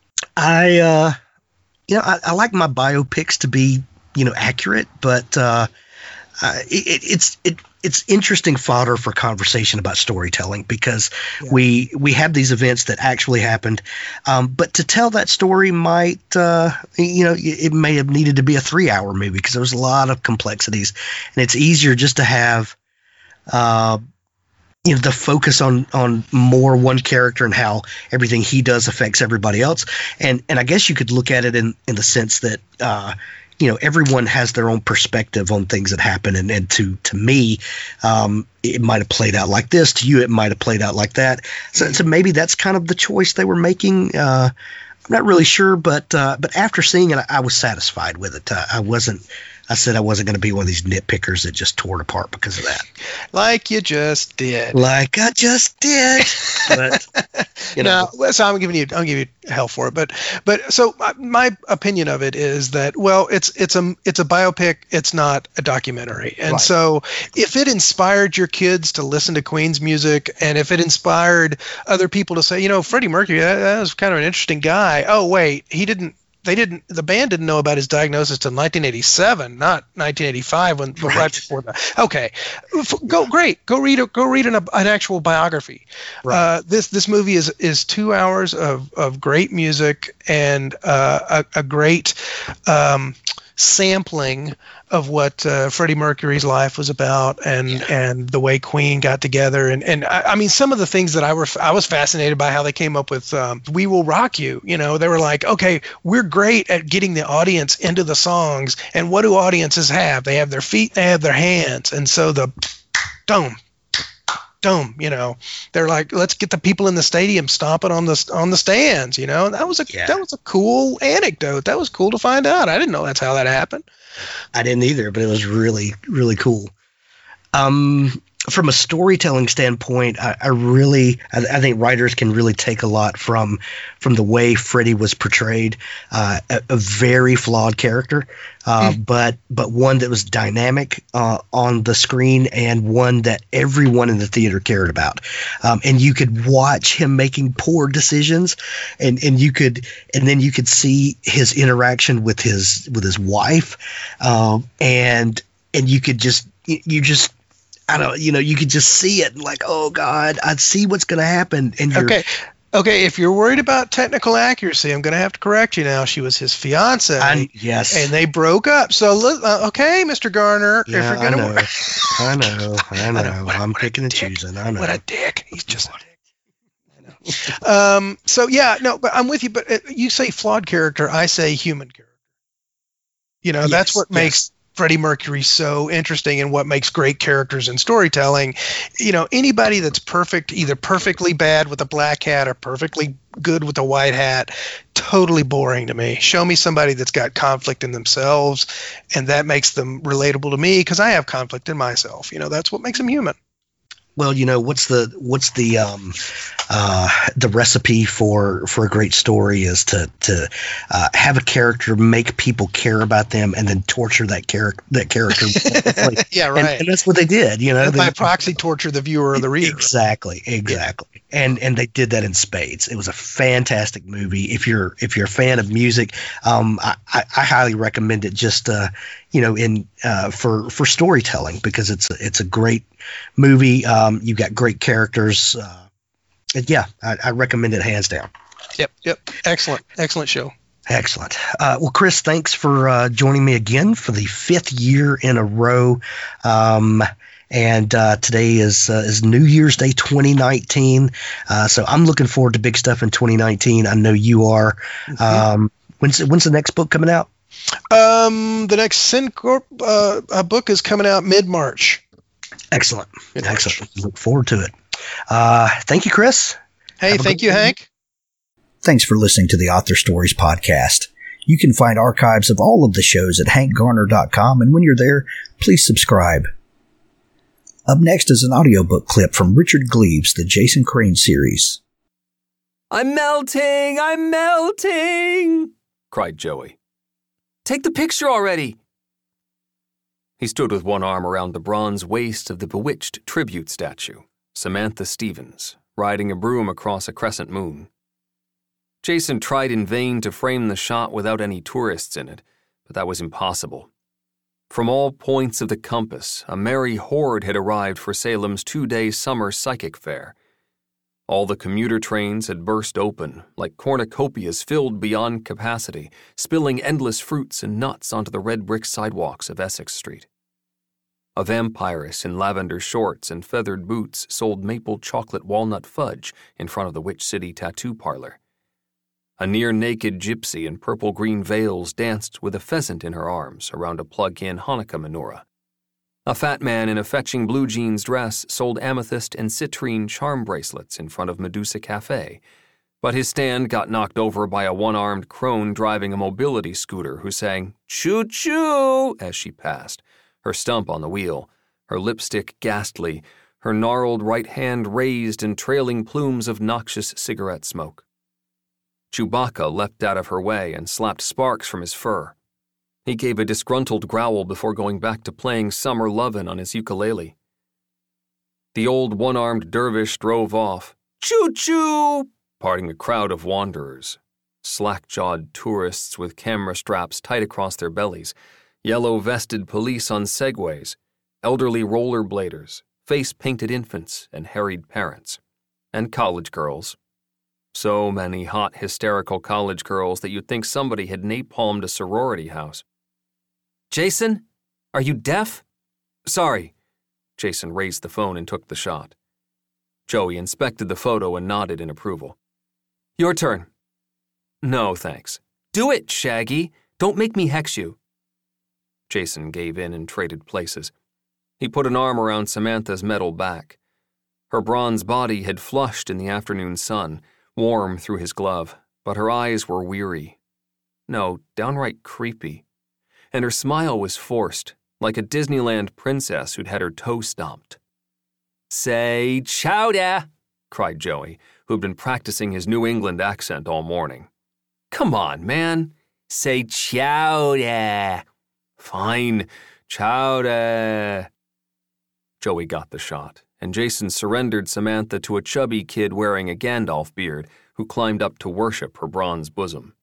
I uh, you know, I, I like my biopics to be you know accurate, but uh, uh, it, it's it. It's interesting fodder for conversation about storytelling because Yeah. we we have these events that actually happened, um, but to tell that story might uh, you know it may have needed to be a three hour movie because there was a lot of complexities, and it's easier just to have uh, you know the focus on on more one character and how everything he does affects everybody else, and and I guess you could look at it in in the sense that. Uh, you know, everyone has their own perspective on things that happen. And, and to, to me, um, it might have played out like this. To you, it might have played out like that. So, so maybe that's kind of the choice they were making. Uh, I'm not really sure, but, uh, but after seeing it, I, I was satisfied with it. Uh, I wasn't, I said I wasn't going to be one of these nitpickers that just tore it apart because of that. Like you just did. Like I just did. But, you know. No, so I'm giving you, I'm giving you hell for it, but, but so my, my opinion of it is that, well, it's, it's a, it's a biopic. It's not a documentary. And Right. so if it inspired your kids to listen to Queen's music, and if it inspired other people to say, you know, Freddie Mercury, that, that was kind of an interesting guy. Oh, wait, he didn't, they didn't, the band didn't know about his diagnosis till nineteen eighty-seven, not nineteen eighty-five, when right, right before that. Okay, F- go great, go read a, go read an, an actual biography. Right. Uh, this this movie is is two hours of, of great music and uh, a, a great um, sampling of what uh, Freddie Mercury's life was about, and Yeah. and the way Queen got together, and and I, I mean some of the things that I were I was fascinated by how they came up with um, "We Will Rock You." You know, they were like, okay, we're great at getting the audience into the songs, and what do audiences have? They have their feet, they have their hands, and so the dome. Dome, you know, they're like, let's get the people in the stadium stomping on the on the stands, you know. And that was a Yeah. that was a cool anecdote. That was cool to find out. I didn't know that's how that happened. I didn't either, but it was really, really cool. Um, from a storytelling standpoint, I, I really, I, I think writers can really take a lot from from the way Freddie was portrayed. Uh, a, a very flawed character, uh, Mm. but but one that was dynamic uh, on the screen, and one that everyone in the theater cared about. Um, and you could watch him making poor decisions, and and you could and then you could see his interaction with his with his wife, um, and and you could just you, you just. I don't, you know, you could just see it, like, oh God, I see what's going to happen, and you're, Okay. Okay, if you're worried about technical accuracy, I'm going to have to correct you now. She was his fiance. I, yes. And they broke up. So, uh, okay, Mister Garner, yeah, if you're going to... I know, I know, I know. I'm picking and choosing. I know. What a dick. He's just a dick. I know. Um, so, yeah, no, but I'm with you. But uh, you say flawed character, I say human character. You know, yes, that's what yes. makes Freddie Mercury so interesting and what makes great characters in storytelling. You know, anybody that's perfect, either perfectly bad with a black hat or perfectly good with a white hat, totally boring to me. Show me somebody that's got conflict in themselves, and that makes them relatable to me because I have conflict in myself. You know, that's what makes them human. Well, you know, what's the what's the um, uh, the recipe for for a great story is to to uh, have a character, make people care about them, and then torture that character that character. Yeah, right. And, and that's what they did. You know, and they, by proxy, torture the viewer or the reader. Exactly, exactly. Yeah. And and they did that in spades. It was a fantastic movie. If you're if you're a fan of music, um, I, I, I highly recommend it. Just uh, you know, in uh, for for storytelling because it's a, it's a great movie. Um, you've got great characters. Uh, yeah, I, I recommend it hands down. Yep, yep. Excellent, excellent show. Excellent. Uh, well, Chris, thanks for uh, joining me again for the fifth year in a row. Um, and uh, today is uh, is New Year's Day twenty nineteen. Uh, so I'm looking forward to big stuff in twenty nineteen. I know you are. Mm-hmm. Um, when's when's the next book coming out? Um, the next SynCorp uh, uh, book is coming out mid-March. Excellent. Mid-March. Excellent. Look forward to it. Uh, thank you, Chris. Hey, thank you, Hank. Thanks for listening to the Author Stories podcast. You can find archives of all of the shows at hank garner dot com, and when you're there, please subscribe. Up next is an audiobook clip from Richard Gleaves' The Jason Crane series. I'm melting! I'm melting! Cried Joey. Take the picture already! He stood with one arm around the bronze waist of the bewitched tribute statue, Samantha Stevens, riding a broom across a crescent moon. Jason tried in vain to frame the shot without any tourists in it, but that was impossible. From all points of the compass, a merry horde had arrived for Salem's two-day summer psychic fair. All the commuter trains had burst open, like cornucopias filled beyond capacity, spilling endless fruits and nuts onto the red brick sidewalks of Essex Street. A vampiress in lavender shorts and feathered boots sold maple chocolate walnut fudge in front of the Witch City tattoo parlor. A near-naked gypsy in purple-green veils danced with a pheasant in her arms around a plug-in Hanukkah menorah. A fat man in a fetching blue jeans dress sold amethyst and citrine charm bracelets in front of Medusa Cafe, but his stand got knocked over by a one-armed crone driving a mobility scooter who sang "Choo-choo" as she passed, her stump on the wheel, her lipstick ghastly, her gnarled right hand raised in trailing plumes of noxious cigarette smoke. Chewbacca leapt out of her way and slapped sparks from his fur. He gave a disgruntled growl before going back to playing Summer Lovin' on his ukulele. The old one-armed dervish drove off, choo-choo, parting a crowd of wanderers, slack-jawed tourists with camera straps tight across their bellies, yellow-vested police on segways, elderly rollerbladers, face-painted infants and harried parents, and college girls. So many hot, hysterical college girls that you'd think somebody had napalmed a sorority house. Jason, are you deaf? Sorry. Jason raised the phone and took the shot. Joey inspected the photo and nodded in approval. Your turn. No, thanks. Do it, Shaggy. Don't make me hex you. Jason gave in and traded places. He put an arm around Samantha's metal back. Her bronze body had flushed in the afternoon sun, warm through his glove, but her eyes were weary. No, downright creepy. And her smile was forced, like a Disneyland princess who'd had her toe stomped. Say chowder, cried Joey, who'd been practicing his New England accent all morning. Come on, man. Say chowder. Fine, chowder. Joey got the shot, and Jason surrendered Samantha to a chubby kid wearing a Gandalf beard who climbed up to worship her bronze bosom.